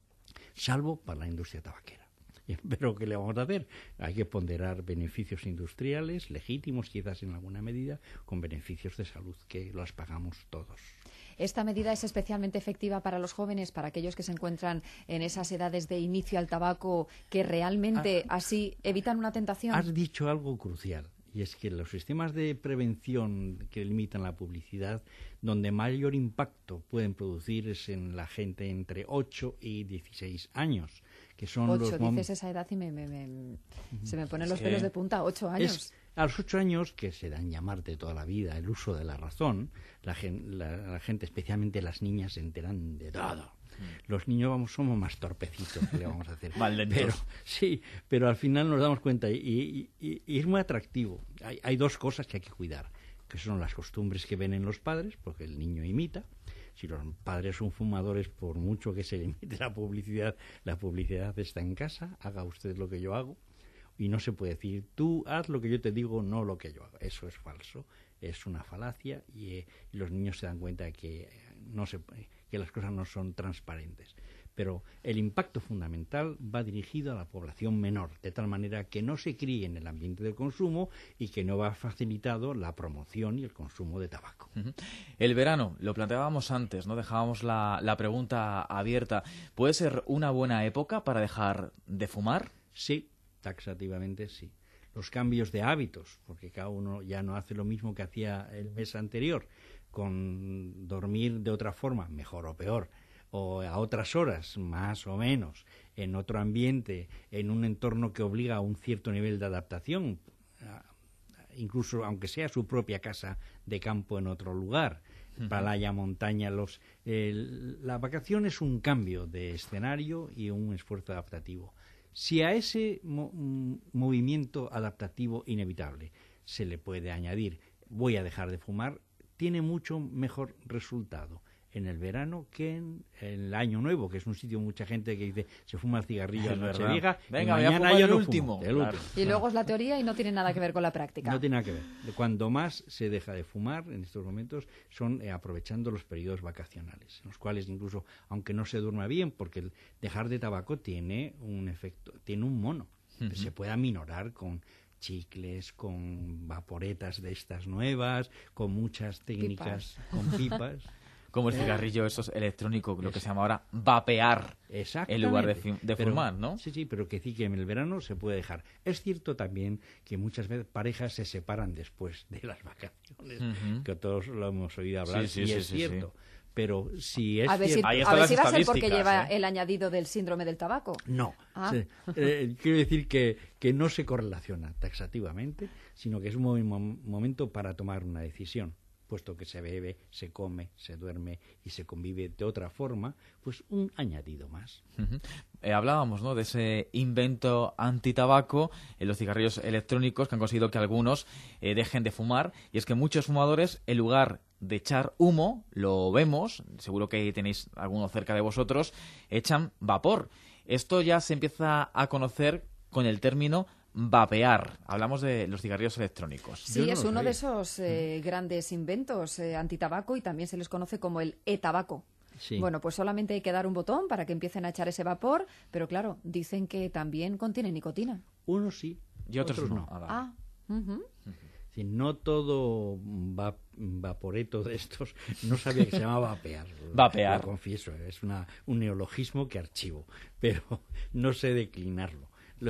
salvo para la industria tabaquera. Pero ¿qué le vamos a hacer? Hay que ponderar beneficios industriales, legítimos quizás en alguna medida, con beneficios de salud que los pagamos todos. ¿Esta medida es especialmente efectiva para los jóvenes, para aquellos que se encuentran en esas edades de inicio al tabaco, que realmente ah, así evitan una tentación? Has dicho algo crucial. Y es que los sistemas de prevención que limitan la publicidad, donde mayor impacto pueden producir es en la gente entre ocho y dieciséis años, que son ocho, los... ocho, dices esa edad y me, me, me, se me ponen los pelos de punta, ocho años. Es, a los ocho años, que se dan llamar de toda la vida el uso de la razón, la, gen, la, la gente, especialmente las niñas, se enteran de todo. Los niños vamos somos más torpecitos, ¿qué le vamos a hacer? Más lentos. Pero, sí, pero al final nos damos cuenta y, y, y, y es muy atractivo. Hay, hay dos cosas que hay que cuidar, que son las costumbres que ven en los padres, porque el niño imita. Si los padres son fumadores, por mucho que se limite la publicidad, la publicidad está en casa, haga usted lo que yo hago. Y no se puede decir, tú haz lo que yo te digo, no lo que yo hago. Eso es falso, es una falacia y, eh, y los niños se dan cuenta de que no se que las cosas no son transparentes. Pero el impacto fundamental va dirigido a la población menor, de tal manera que no se críe en el ambiente del consumo y que no va facilitado la promoción y el consumo de tabaco. Uh-huh. El verano, lo planteábamos antes, ¿no? Dejábamos la, la pregunta abierta. ¿Puede ser una buena época para dejar de fumar? Sí, taxativamente sí. Los cambios de hábitos, porque cada uno ya no hace lo mismo que hacía el mes anterior, con dormir de otra forma, mejor o peor, o a otras horas, más o menos, en otro ambiente, en un entorno que obliga a un cierto nivel de adaptación, incluso aunque sea su propia casa de campo en otro lugar, uh-huh. playa, montaña, los, el, la vacación es un cambio de escenario y un esfuerzo adaptativo. Si a ese mo- movimiento adaptativo inevitable se le puede añadir voy a dejar de fumar, tiene mucho mejor resultado en el verano que en el año nuevo, que es un sitio mucha gente que dice se fuma el cigarrillo a Nochevieja, venga, y mañana yo el no último. Fumo, el claro. último. Y luego es la teoría y no tiene nada que ver con la práctica. No tiene nada que ver. Cuando más se deja de fumar en estos momentos son eh, aprovechando los periodos vacacionales, en los cuales incluso, aunque no se duerma bien, porque el dejar de tabaco tiene un efecto, tiene un mono, uh-huh. se puede aminorar con chicles, con vaporetas de estas nuevas, con muchas técnicas, pipas. con pipas. Como el cigarrillo esos electrónico, lo que se llama ahora vapear, en lugar de, fi- de Pero- fumar, ¿no? Sí, sí, pero que sí que en el verano se puede dejar. Es cierto también que muchas veces parejas se separan después de las vacaciones, Ujú. que todos lo hemos oído hablar, Sí, sí, y sí, es sí, cierto. Pero si es A ver si, cierto... Ahí a están ver las si va a ser porque estadísticas, lleva ¿eh? el añadido del síndrome del tabaco. No, Ah. Se- eh, quiero decir que, que no se correlaciona taxativamente, sino que es un mo- mo- momento para tomar una decisión, puesto que se bebe, se come, se duerme y se convive de otra forma, pues un añadido más. Ujú. Eh, hablábamos, ¿no?, de ese invento antitabaco en los cigarrillos electrónicos que han conseguido que algunos eh, dejen de fumar, y es que muchos fumadores, en lugar de echar humo, lo vemos, seguro que tenéis alguno cerca de vosotros, echan vapor. Esto ya se empieza a conocer con el término vapear. Hablamos de los cigarrillos electrónicos. Sí, no es lo uno de sabía. esos eh, grandes inventos eh, antitabaco, y también se les conoce como el e-tabaco. Sí. Bueno, pues solamente hay que dar un botón para que empiecen a echar ese vapor, pero claro, dicen que también contiene nicotina. Unos sí, Y otros, no. no. Ah, vale. Ah, ujú. Sí, no todo va, vaporeto de estos, no sabía que se llamaba vapear. Vapear. Lo confieso, es una, un neologismo que archivo, pero no sé declinarlo. Lo-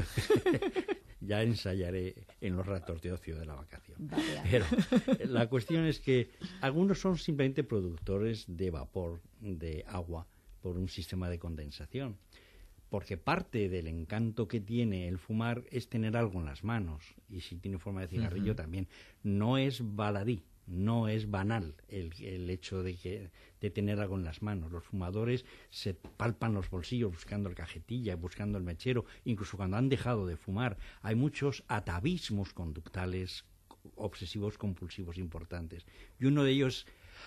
ya ensayaré en los ratos de ocio de la vacación. Vapear. Pero la cuestión es que algunos son simplemente productores de vapor, de agua, por un sistema de condensación. Porque parte del encanto que tiene el fumar es tener algo en las manos, y si tiene forma de cigarrillo Ujú. también. No es baladí, no es banal el, el hecho de, que, de tener algo en las manos. Los fumadores se palpan los bolsillos buscando el cajetilla, buscando el mechero, incluso cuando han dejado de fumar. Hay muchos atavismos conductales obsesivos compulsivos importantes, y uno de ellos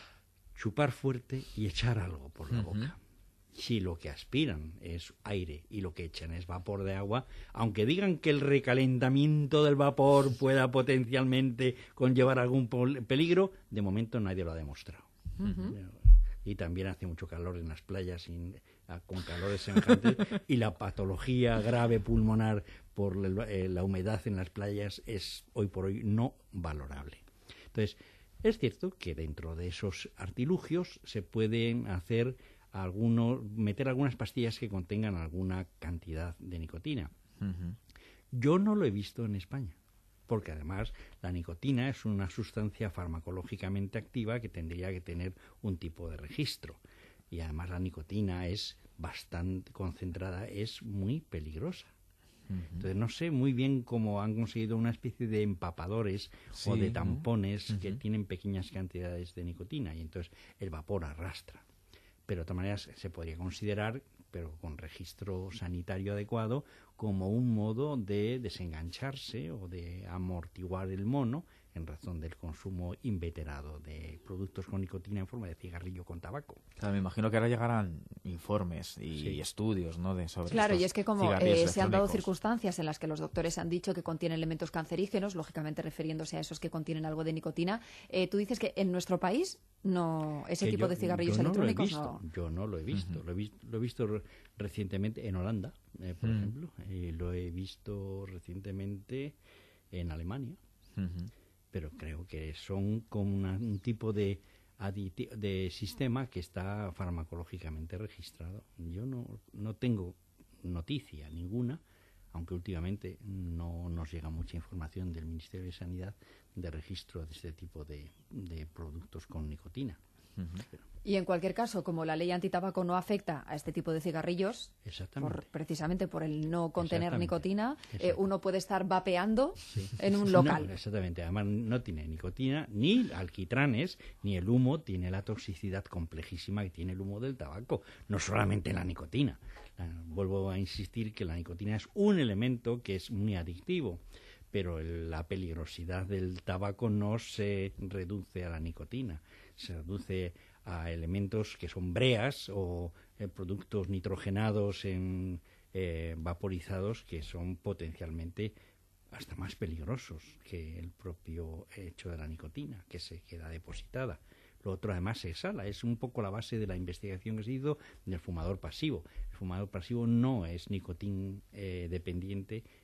es chupar fuerte y echar algo por la Ujú. boca. Si lo que aspiran es aire y lo que echan es vapor de agua, aunque digan que el recalentamiento del vapor pueda potencialmente conllevar algún pol- peligro, de momento nadie lo ha demostrado. Ujú. Y también hace mucho calor en las playas sin- a- con calores semejantes, y la patología grave pulmonar por el- eh, la humedad en las playas es hoy por hoy no valorable. Entonces, es cierto que dentro de esos artilugios se pueden hacer algunos, meter algunas pastillas que contengan alguna cantidad de nicotina. Ujú. Yo no lo he visto en España, porque además la nicotina es una sustancia farmacológicamente activa que tendría que tener un tipo de registro. Y además la nicotina es bastante concentrada, es muy peligrosa. Entonces no sé muy bien cómo han conseguido una especie de empapadores o Sí, de ¿no? tampones que Ujú. tienen pequeñas cantidades de nicotina, y entonces el vapor arrastra. Pero de todas maneras se podría considerar, pero con registro sanitario adecuado, como un modo de desengancharse o de amortiguar el mono en razón del consumo inveterado de productos con nicotina en forma de cigarrillo con tabaco. Claro, me imagino que ahora llegarán informes y, Sí. y estudios, ¿no?, de sobre Claro, estos y es que como cigarrillos eh, se han dado electrónicos. circunstancias en las que los doctores han dicho que contienen elementos cancerígenos, lógicamente refiriéndose a esos que contienen algo de nicotina, eh, tú dices que en nuestro país no ese Que tipo yo- de cigarrillos yo no lo he electrónicos visto, no. Yo no lo he visto. Lo he visto, lo he visto re- recientemente en Holanda, eh, por Mm. ejemplo. Y lo he visto recientemente en Alemania. Ujú. Pero creo que son como una- un tipo de, aditi- de sistema que está farmacológicamente registrado. Yo no, no tengo noticia ninguna, aunque últimamente no nos llega mucha información del Ministerio de Sanidad de registro de este tipo de, de productos con nicotina. Pero- Y en cualquier caso, como la ley antitabaco no afecta a este tipo de cigarrillos, Exactamente. por- precisamente por el no contener Exactamente. nicotina, eh, Exacto. uno puede estar vapeando Sí. en un No, local. exactamente. Además, no tiene nicotina, ni alquitranes, ni el humo tiene la toxicidad complejísima que tiene el humo del tabaco. No solamente la nicotina. La- vuelvo a insistir que la nicotina es un elemento que es muy adictivo, pero el- la peligrosidad del tabaco no se reduce a la nicotina, se reduce a elementos que son breas o eh, productos nitrogenados en eh, vaporizados que son potencialmente hasta más peligrosos que el propio hecho de la nicotina, que se queda depositada. Lo otro además se exhala, es un poco la base de la investigación que se hizo del fumador pasivo. El fumador pasivo no es nicotín eh, dependiente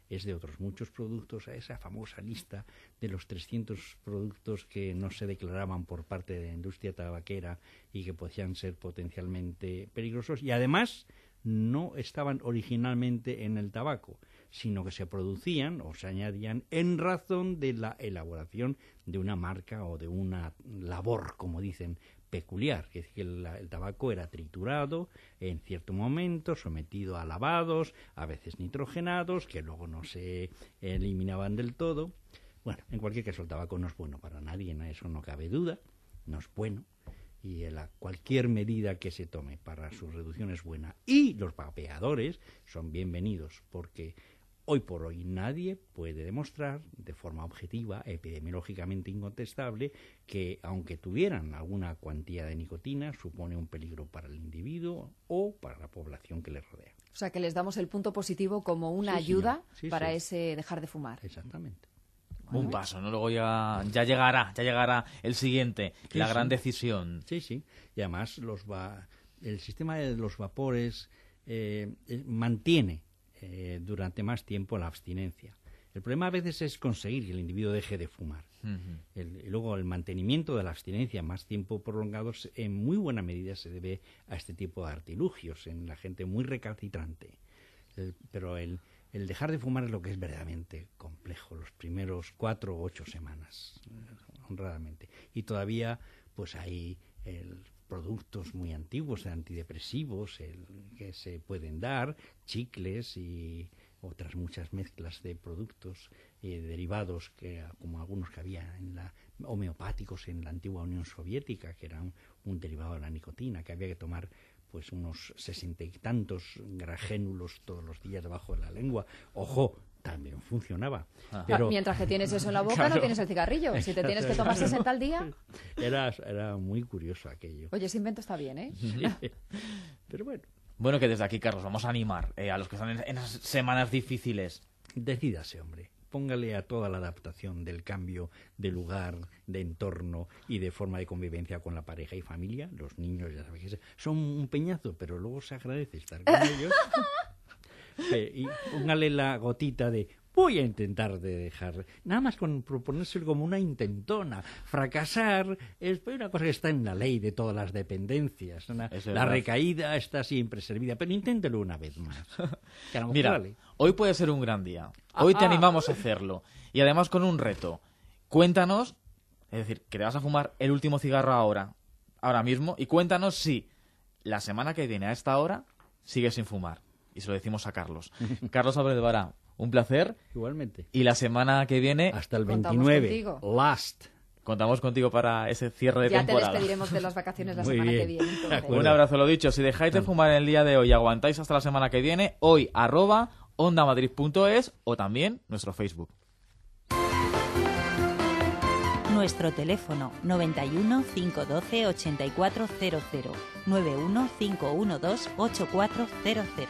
es de otros muchos productos, a esa famosa lista de los trescientos productos que no se declaraban por parte de la industria tabaquera y que podían ser potencialmente peligrosos, y además no estaban originalmente en el tabaco, sino que se producían o se añadían en razón de la elaboración de una marca o de una labor, como dicen, peculiar, que es que el, el tabaco era triturado en cierto momento, sometido a lavados, a veces nitrogenados, que luego no se eliminaban del todo. Bueno, en cualquier caso el tabaco no es bueno para nadie, en eso no cabe duda, no es bueno, y la, cualquier medida que se tome para su reducción es buena, y los vapeadores son bienvenidos, porque hoy por hoy nadie puede demostrar de forma objetiva, epidemiológicamente incontestable, que aunque tuvieran alguna cuantía de nicotina, supone un peligro para el individuo o para la población que le rodea. O sea, que les damos el punto positivo como una Sí, ayuda sí, para sí. ese dejar de fumar. Exactamente. Un paso, ¿no? Luego ya, ya llegará, ya llegará el siguiente, Sí, la sí. gran decisión. Sí, sí. Y además los va, el sistema de los vapores eh, eh, mantiene eh, durante más tiempo la abstinencia. El problema a veces es conseguir que el individuo deje de fumar. Uh-huh. El, y luego el mantenimiento de la abstinencia más tiempo prolongado en muy buena medida se debe a este tipo de artilugios en la gente muy recalcitrante. El, pero el, el dejar de fumar es lo que es verdaderamente complejo, los primeros cuatro o ocho semanas, honradamente. Y todavía pues hay el, productos muy antiguos de antidepresivos el, que se pueden dar, chicles y otras muchas mezclas de productos eh, derivados, que como algunos que había en la homeopáticos en la antigua Unión Soviética, que eran un derivado de la nicotina, que había que tomar pues unos sesenta y tantos gragénulos todos los días debajo de la lengua. Ojo, también funcionaba. Pero mientras que tienes eso en la boca, claro, no tienes el cigarrillo. Si te tienes que tomar sesenta al día... Era, era muy curioso aquello. Oye, ese invento está bien, ¿eh? Sí. Pero bueno. Bueno, que desde aquí, Carlos, vamos a animar eh, a los que están en, en esas semanas difíciles. Decídase, hombre. Póngale a toda la adaptación del cambio de lugar, de entorno y de forma de convivencia con la pareja y familia. Los niños, ya sabéis, que son un peñazo, pero luego se agradece estar con ellos. Eh, y póngale la gotita de voy a intentar de dejar, nada más con proponérselo como una intentona. Fracasar es una cosa que está en la ley de todas las dependencias. Una, la recaída está siempre servida, pero inténtelo una vez más. Que a lo mejor Mira, vale. Hoy puede ser un gran día. Hoy te Ah, animamos a hacerlo. Y además con un reto. Cuéntanos, es decir, que te vas a fumar el último cigarro ahora, ahora mismo, y cuéntanos si la semana que viene a esta hora sigues sin fumar. Y se lo decimos a Carlos. Carlos Abredvara, un placer. Igualmente. Y la semana que viene... Hasta el veintinueve. Last. Contamos contigo para ese cierre de ya temporada. Ya te despediremos de las vacaciones la Muy semana bien. que viene. Entonces. Un abrazo, lo dicho. Si dejáis de fumar en el día de hoy y aguantáis hasta la semana que viene, hoy arroba ondamadrid punto es o también nuestro Facebook. Nuestro teléfono noventa y uno, cinco doce, ochenta y cuatro cero cero, noventa y uno, cinco uno dos, ochenta y cuatro cero cero.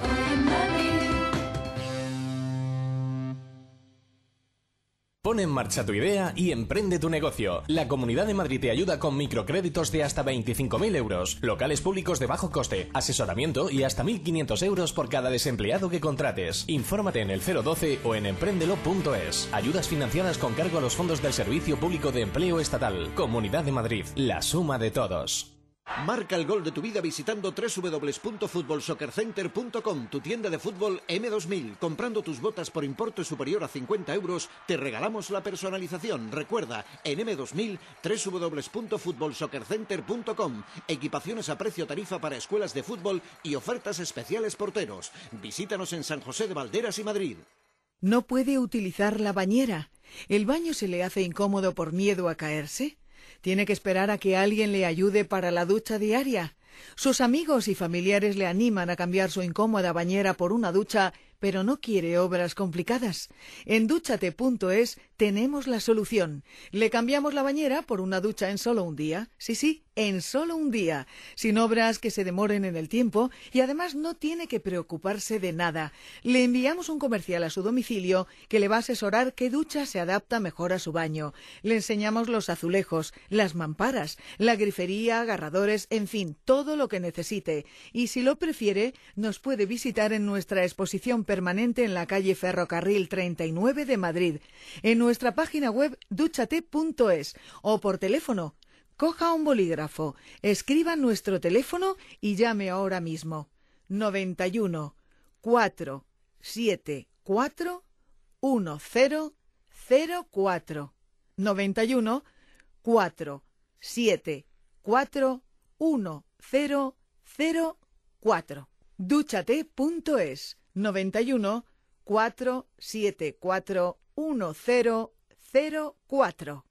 Pon en marcha tu idea y emprende tu negocio. La Comunidad de Madrid te ayuda con microcréditos de hasta veinticinco mil euros, locales públicos de bajo coste, asesoramiento y hasta mil quinientos euros por cada desempleado que contrates. Infórmate en el cero doce o en emprendelo punto es. Ayudas financiadas con cargo a los fondos del Servicio Público de Empleo Estatal. Comunidad de Madrid, la suma de todos. Marca el gol de tu vida visitando doble u doble u doble u punto fútbol soccer center punto com, tu tienda de fútbol eme dos mil. Comprando tus botas por importe superior a cincuenta euros, te regalamos la personalización. Recuerda, en eme dos mil, doble u doble u doble u punto fútbol soccer center punto com. Equipaciones a precio tarifa para escuelas de fútbol y ofertas especiales porteros. Visítanos en San José de Valderas y Madrid. ¿No puede utilizar la bañera? ¿El baño se le hace incómodo por miedo a caerse? ¿Tiene que esperar a que alguien le ayude para la ducha diaria? Sus amigos y familiares le animan a cambiar su incómoda bañera por una ducha, pero no quiere obras complicadas. En dúchate punto es tenemos la solución. Le cambiamos la bañera por una ducha en solo un día. Sí, sí, en solo un día. Sin obras que se demoren en el tiempo y además no tiene que preocuparse de nada. Le enviamos un comercial a su domicilio que le va a asesorar qué ducha se adapta mejor a su baño. Le enseñamos los azulejos, las mamparas, la grifería, agarradores, en fin, todo lo que necesite. Y si lo prefiere, nos puede visitar en nuestra exposición permanente en la calle Ferrocarril treinta y nueve de Madrid, en nuestra página web dúchate punto es o por teléfono. Coja un bolígrafo, escriba nuestro teléfono y llame ahora mismo. noventa y uno, cuatro, siete, cuatro, uno cero cero cuatro. noventa y uno, cuatro, siete, cuatro, uno cero cero cuatro. dúchate punto es. noventa y uno, cuatro, siete, cuatro, uno cero cero cuatro.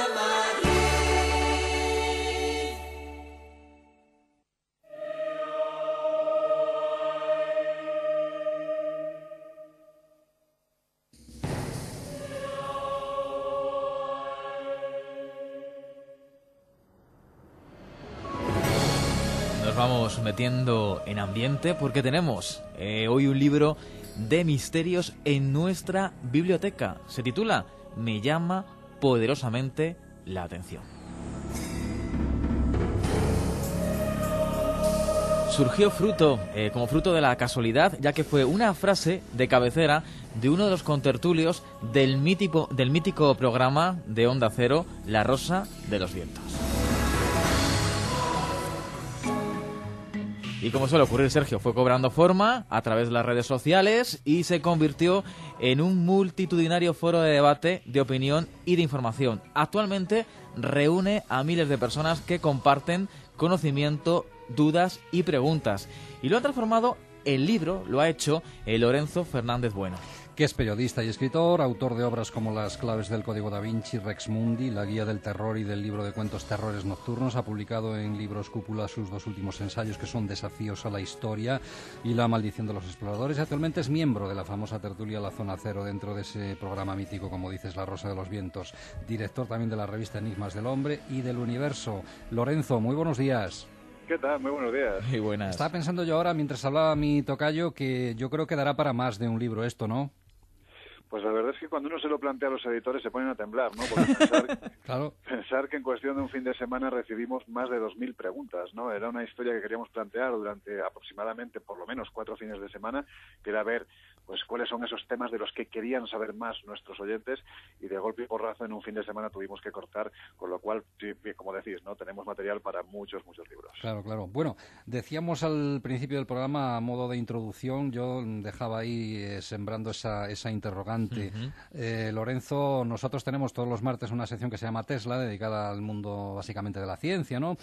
Vamos metiendo en ambiente porque tenemos eh, hoy un libro de misterios en nuestra biblioteca. Se titula Me llama poderosamente la atención. Surgió fruto, eh, como fruto de la casualidad, ya que fue una frase de cabecera de uno de los contertulios del mítico, del mítico programa de Onda Cero, La Rosa de los Vientos. Y como suele ocurrir, Sergio, fue cobrando forma a través de las redes sociales y se convirtió en un multitudinario foro de debate, de opinión y de información. Actualmente reúne a miles de personas que comparten conocimiento, dudas y preguntas. Y lo ha transformado en libro, lo ha hecho el Lorenzo Fernández Bueno, que es periodista y escritor, autor de obras como Las claves del Código da Vinci, Rex Mundi, La guía del terror y del libro de cuentos Terrores nocturnos. Ha publicado en Libros Cúpula sus dos últimos ensayos, que son Desafíos a la historia y La maldición de los exploradores. Actualmente es miembro de la famosa tertulia La Zona Cero, dentro de ese programa mítico, como dices, La Rosa de los Vientos. Director también de la revista Enigmas del Hombre y del Universo. Lorenzo, muy buenos días. ¿Qué tal? Muy buenos días. Muy buenas. Estaba pensando yo ahora, mientras hablaba mi tocayo, que yo creo que dará para más de un libro esto, ¿no? Pues la verdad es que cuando uno se lo plantea a los editores se ponen a temblar, ¿no? Porque pensar, claro. pensar que en cuestión de un fin de semana recibimos más de dos mil preguntas, ¿no? Era una historia que queríamos plantear durante aproximadamente por lo menos cuatro fines de semana, que era ver pues cuáles son esos temas de los que querían saber más nuestros oyentes, y de golpe y porrazo en un fin de semana tuvimos que cortar, con lo cual, sí, como decís, ¿no? Tenemos material para muchos, muchos libros. Claro, claro. Bueno, decíamos al principio del programa, a modo de introducción, yo dejaba ahí eh, sembrando esa, esa interrogante. Uh-huh. eh, Lorenzo, nosotros tenemos todos los martes una sección que se llama Tesla, dedicada al mundo básicamente de la ciencia, ¿no?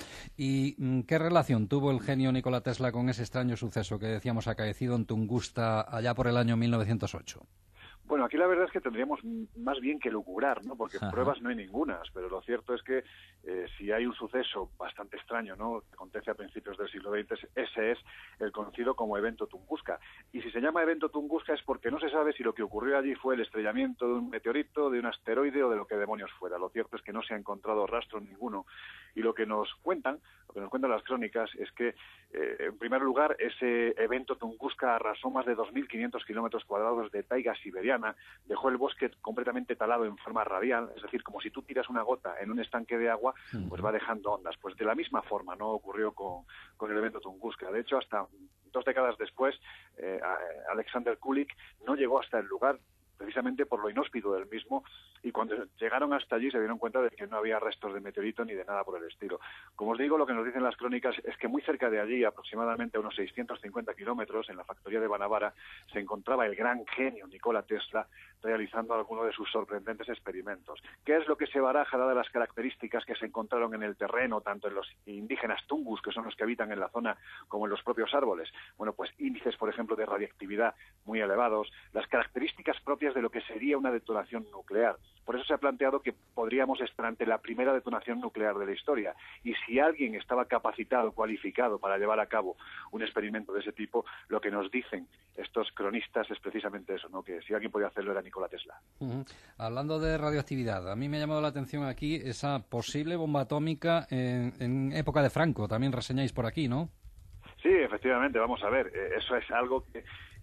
¿Y qué relación tuvo el genio Nikola Tesla con ese extraño suceso que decíamos acaecido en Tunguska allá por el año mil novecientos ocho? Bueno, aquí la verdad es que tendríamos más bien que lucurar, ¿no? Porque Ajá. pruebas no hay ningunas, pero lo cierto es que eh, si hay un suceso bastante extraño, ¿no?, que acontece a principios del siglo veinte, ese es el conocido como evento Tunguska. Y si se llama evento Tunguska es porque no se sabe si lo que ocurrió allí fue el estrellamiento de un meteorito, de un asteroide o de lo que demonios fuera. Lo cierto es que no se ha encontrado rastro ninguno. Y lo que nos cuentan, lo que nos cuentan las crónicas, es que, eh, en primer lugar, ese evento Tunguska arrasó más de dos mil quinientos kilómetros cuadrados de taiga siberiana, dejó el bosque completamente talado en forma radial, es decir, como si tú tiras una gota en un estanque de agua, pues va dejando ondas. Pues de la misma forma no ocurrió con, con el evento Tunguska. De hecho, hasta dos décadas después, eh, Alexander Kulik no llegó hasta el lugar, precisamente por lo inhóspito del mismo, y cuando llegaron hasta allí se dieron cuenta de que no había restos de meteorito ni de nada por el estilo. Como os digo, lo que nos dicen las crónicas es que muy cerca de allí, aproximadamente a unos seiscientos cincuenta kilómetros, en la factoría de Banavara, se encontraba el gran genio Nikola Tesla realizando algunos de sus sorprendentes experimentos. ¿Qué es lo que se baraja dadas las características que se encontraron en el terreno, tanto en los indígenas tungus, que son los que habitan en la zona, como en los propios árboles? Bueno, pues índices, por ejemplo, de radiactividad muy elevados, las características propias de lo que sería una detonación nuclear. Por eso se ha planteado que podríamos estar ante la primera detonación nuclear de la historia. Y si alguien estaba capacitado, cualificado para llevar a cabo un experimento de ese tipo, lo que nos dicen estos cronistas es precisamente eso, ¿no?, que si alguien podía hacerlo era Nikola Tesla. Uh-huh. Hablando de radioactividad, a mí me ha llamado la atención aquí esa posible bomba atómica en, en época de Franco. También reseñáis por aquí, ¿no? Sí, efectivamente, vamos a ver. Eso es algo que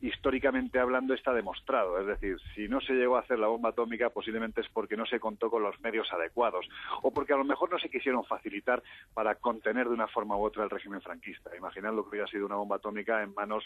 históricamente hablando está demostrado. Es decir, si no se llegó a hacer la bomba atómica, posiblemente es porque no se contó con los medios adecuados, o porque a lo mejor no se quisieron facilitar para contener de una forma u otra el régimen franquista. Imaginad lo que hubiera sido una bomba atómica en manos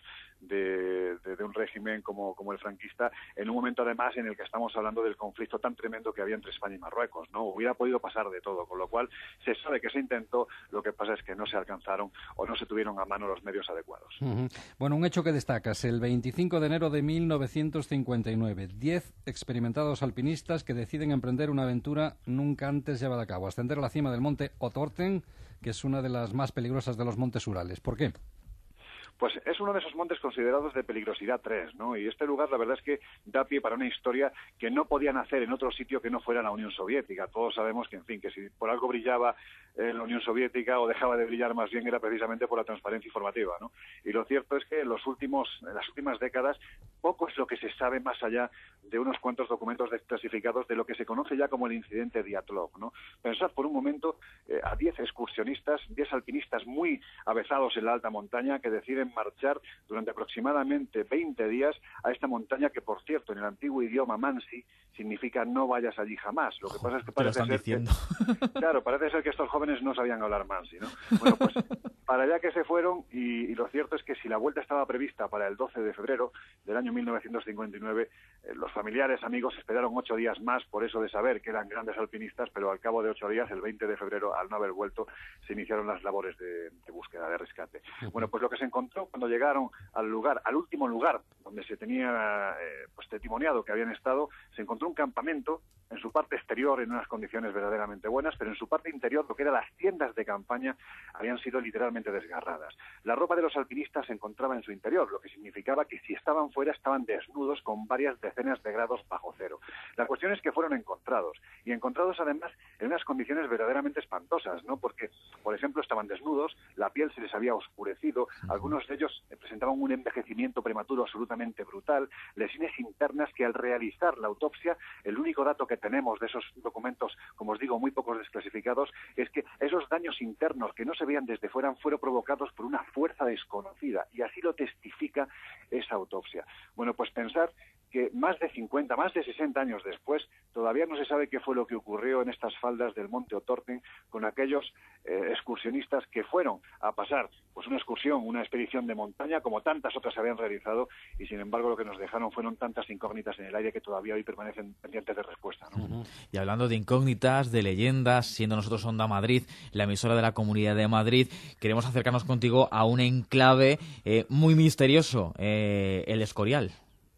de, de, de un régimen como, como el franquista, en un momento además en el que estamos hablando del conflicto tan tremendo que había entre España y Marruecos, ¿no? Hubiera podido pasar de todo, con lo cual se sabe que se intentó, lo que pasa es que no se alcanzaron o no se tuvieron a mano los medios adecuados. Uh-huh. Bueno, un hecho que destacas, el veinticinco de enero de mil novecientos cincuenta y nueve, diez experimentados alpinistas que deciden emprender una aventura nunca antes llevada a cabo, ascender a la cima del monte Otorten, que es una de las más peligrosas de los montes Urales. ¿Por qué? Pues es uno de esos montes considerados de peligrosidad tres, ¿no? Y este lugar, la verdad es que da pie para una historia que no podían hacer en otro sitio que no fuera la Unión Soviética. Todos sabemos que, en fin, que si por algo brillaba en la Unión Soviética o dejaba de brillar más bien era precisamente por la transparencia informativa, ¿no? Y lo cierto es que en los últimos, en las últimas décadas poco es lo que se sabe más allá de unos cuantos documentos desclasificados de lo que se conoce ya como el incidente Diatlov, ¿no? Pensad por un momento eh, a diez excursionistas, diez alpinistas muy avezados en la alta montaña que deciden marchar durante aproximadamente veinte días a esta montaña que, por cierto, en el antiguo idioma mansi significa no vayas allí jamás. Lo que pasa es que parece ser que, claro, parece ser que estos jóvenes no sabían hablar mansi, ¿no? Bueno, pues para allá que se fueron, y, y lo cierto es que si la vuelta estaba prevista para el doce de febrero del año mil novecientos cincuenta y nueve, eh, los familiares, amigos, esperaron ocho días más por eso de saber que eran grandes alpinistas, pero al cabo de ocho días, el veinte de febrero, al no haber vuelto, se iniciaron las labores de, de búsqueda, de rescate. Bueno, pues lo que se encontró cuando llegaron al lugar, al último lugar donde se tenía eh, pues testimoniado que habían estado, se encontró un campamento en su parte exterior en unas condiciones verdaderamente buenas, pero en su parte interior, lo que eran las tiendas de campaña, habían sido literalmente desgarradas. La ropa de los alpinistas se encontraba en su interior, lo que significaba que si estaban fuera estaban desnudos con varias decenas de grados bajo cero. La cuestión es que fueron encontrados, y encontrados además en unas condiciones verdaderamente espantosas, ¿no? Porque, por ejemplo, estaban desnudos, la piel se les había oscurecido, algunos de ellos presentaban un envejecimiento prematuro absolutamente brutal, lesiones internas que al realizar la autopsia, el único dato que tenemos de esos documentos, como os digo, muy pocos desclasificados, es que esos daños internos que no se veían desde fuera fueron provocados por una fuerza desconocida, y así lo testifica esa autopsia. Bueno, pues pensar que más de cincuenta, más de sesenta años después, todavía no se sabe qué fue lo que ocurrió en estas faldas del monte Otorten con aquellos eh, excursionistas que fueron a pasar pues una excursión, una expedición de montaña, como tantas otras se habían realizado, y sin embargo lo que nos dejaron fueron tantas incógnitas en el aire que todavía hoy permanecen pendientes de respuesta, ¿no? Uh-huh. Y hablando de incógnitas, de leyendas, siendo nosotros Onda Madrid, la emisora de la Comunidad de Madrid, queremos acercarnos contigo a un enclave eh, muy misterioso, eh, el Escorial.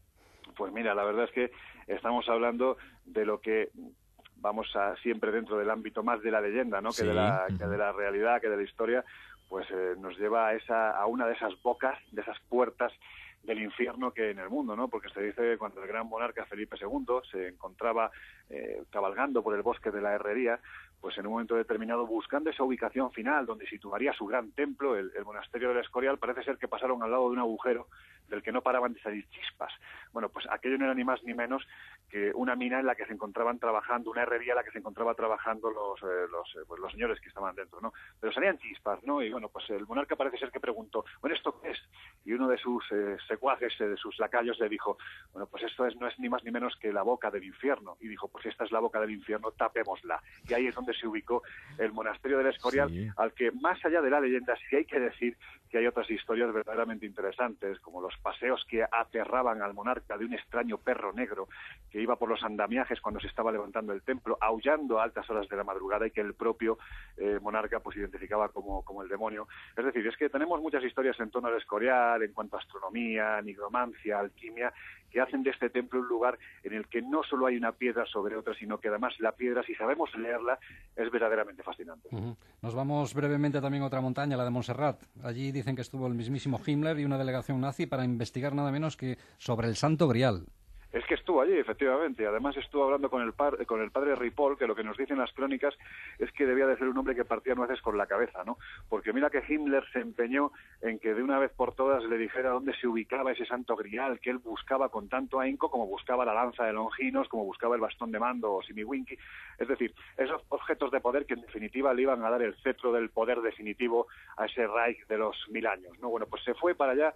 Pues mira, la verdad es que estamos hablando de lo que vamos a siempre dentro del ámbito más de la leyenda, ¿no? Sí. Que de la, uh-huh. que de la realidad, que de la historia, pues eh, nos lleva a esa, a una de esas bocas, de esas puertas del infierno que en el mundo, ¿no? Porque se dice que cuando el gran monarca Felipe segundo se encontraba eh, cabalgando por el bosque de la Herrería, pues en un momento determinado, buscando esa ubicación final donde situaría su gran templo, el, el monasterio del Escorial, parece ser que pasaron al lado de un agujero del que no paraban de salir chispas. Bueno, pues aquello no era ni más ni menos que una mina en la que se encontraban trabajando, una herrería en la que se encontraban trabajando los eh, los, eh, pues los señores que estaban dentro, ¿no? Pero salían chispas, ¿no? Y bueno, pues el monarca parece ser que preguntó, bueno, ¿esto qué es? Y uno de sus eh, secuaces, eh, de sus lacayos, le dijo, bueno, pues esto es, no es ni más ni menos que la boca del infierno. Y dijo, pues esta es la boca del infierno, tapémosla. Y ahí es donde se ubicó el monasterio del Escorial, sí. Al que, más allá de la leyenda, sí hay que decir que hay otras historias verdaderamente interesantes, como los paseos que aterraban al monarca de un extraño perro negro que iba por los andamiajes cuando se estaba levantando el templo, aullando a altas horas de la madrugada, y que el propio eh, monarca pues identificaba como, como el demonio. Es decir, es que tenemos muchas historias en torno al Escorial, en cuanto a astronomía, nigromancia, alquimia, que hacen de este templo un lugar en el que no solo hay una piedra sobre otra, sino que además la piedra, si sabemos leerla, es verdaderamente fascinante. Uh-huh. Nos vamos brevemente también a otra montaña, la de Montserrat. Allí dicen que estuvo el mismísimo Himmler y una delegación nazi para investigar nada menos que sobre el Santo Grial. Es que estuvo allí, efectivamente, y además estuvo hablando con el, par, con el padre Ripoll, que lo que nos dicen las crónicas es que debía de ser un hombre que partía nueces con la cabeza, ¿no? Porque mira que Himmler se empeñó en que de una vez por todas le dijera dónde se ubicaba ese Santo Grial, que él buscaba con tanto ahínco como buscaba la lanza de Longinos, como buscaba el bastón de mando o Simiwinki. Es decir, esos objetos de poder que en definitiva le iban a dar el cetro del poder definitivo a ese Reich de los mil años, ¿no? Bueno, pues se fue para allá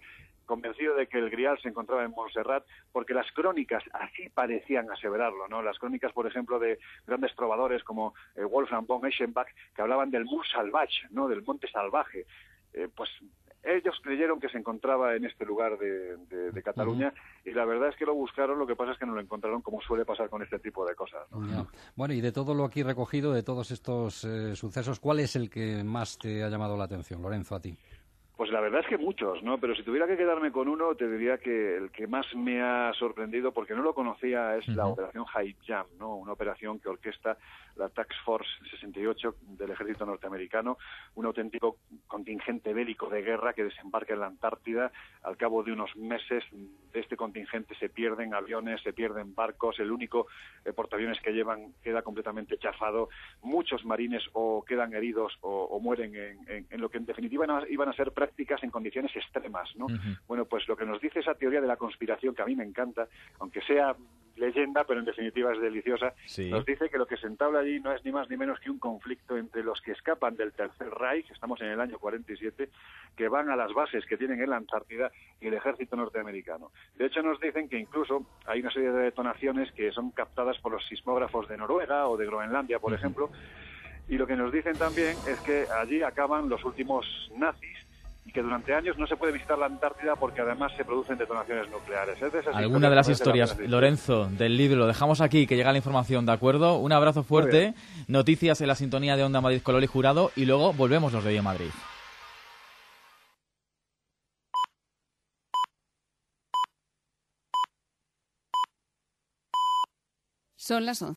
convencido de que el Grial se encontraba en Montserrat, porque las crónicas así parecían aseverarlo, ¿no? Las crónicas, por ejemplo, de grandes trovadores como eh, Wolfram von Eschenbach, que hablaban del Mont Salvage, ¿no? Del monte salvaje. Eh, pues ellos creyeron que se encontraba en este lugar de, de, de Cataluña, uh-huh. y la verdad es que lo buscaron, lo que pasa es que no lo encontraron, como suele pasar con este tipo de cosas, ¿no? Yeah. Bueno, y de todo lo aquí recogido, de todos estos eh, sucesos, ¿cuál es el que más te ha llamado la atención, Lorenzo, a ti? Pues la verdad es que muchos, ¿no? Pero si tuviera que quedarme con uno, te diría que el que más me ha sorprendido, porque no lo conocía, es uh-huh. la operación High Jump, ¿no? Una operación que orquesta la Task Force sesenta y ocho del ejército norteamericano, un auténtico contingente bélico de guerra que desembarca en la Antártida. Al cabo de unos meses de este contingente se pierden aviones, se pierden barcos, el único eh, portaaviones que llevan queda completamente chafado, muchos marines o quedan heridos o, o mueren en, en, en lo que en definitiva no, iban a ser prácticas en condiciones extremas, ¿no? Uh-huh. Bueno, pues lo que nos dice esa teoría de la conspiración, que a mí me encanta, aunque sea leyenda, pero en definitiva es deliciosa, sí. Nos dice que lo que se entabla allí no es ni más ni menos que un conflicto entre los que escapan del Tercer Reich, estamos en el año cuarenta y siete, que van a las bases que tienen en la Antártida, y el ejército norteamericano. De hecho, nos dicen que incluso hay una serie de detonaciones que son captadas por los sismógrafos de Noruega o de Groenlandia, por uh-huh. ejemplo, y lo que nos dicen también es que allí acaban los últimos nazis, y que durante años no se puede visitar la Antártida porque además se producen detonaciones nucleares. ¿Es de esas Alguna de las historias, la Lorenzo, del libro, lo dejamos aquí, que llega la información, ¿de acuerdo? Un abrazo fuerte, noticias en la sintonía de Onda Madrid, Color y Jurado, y luego volvemos los de Oye Madrid. Son las once.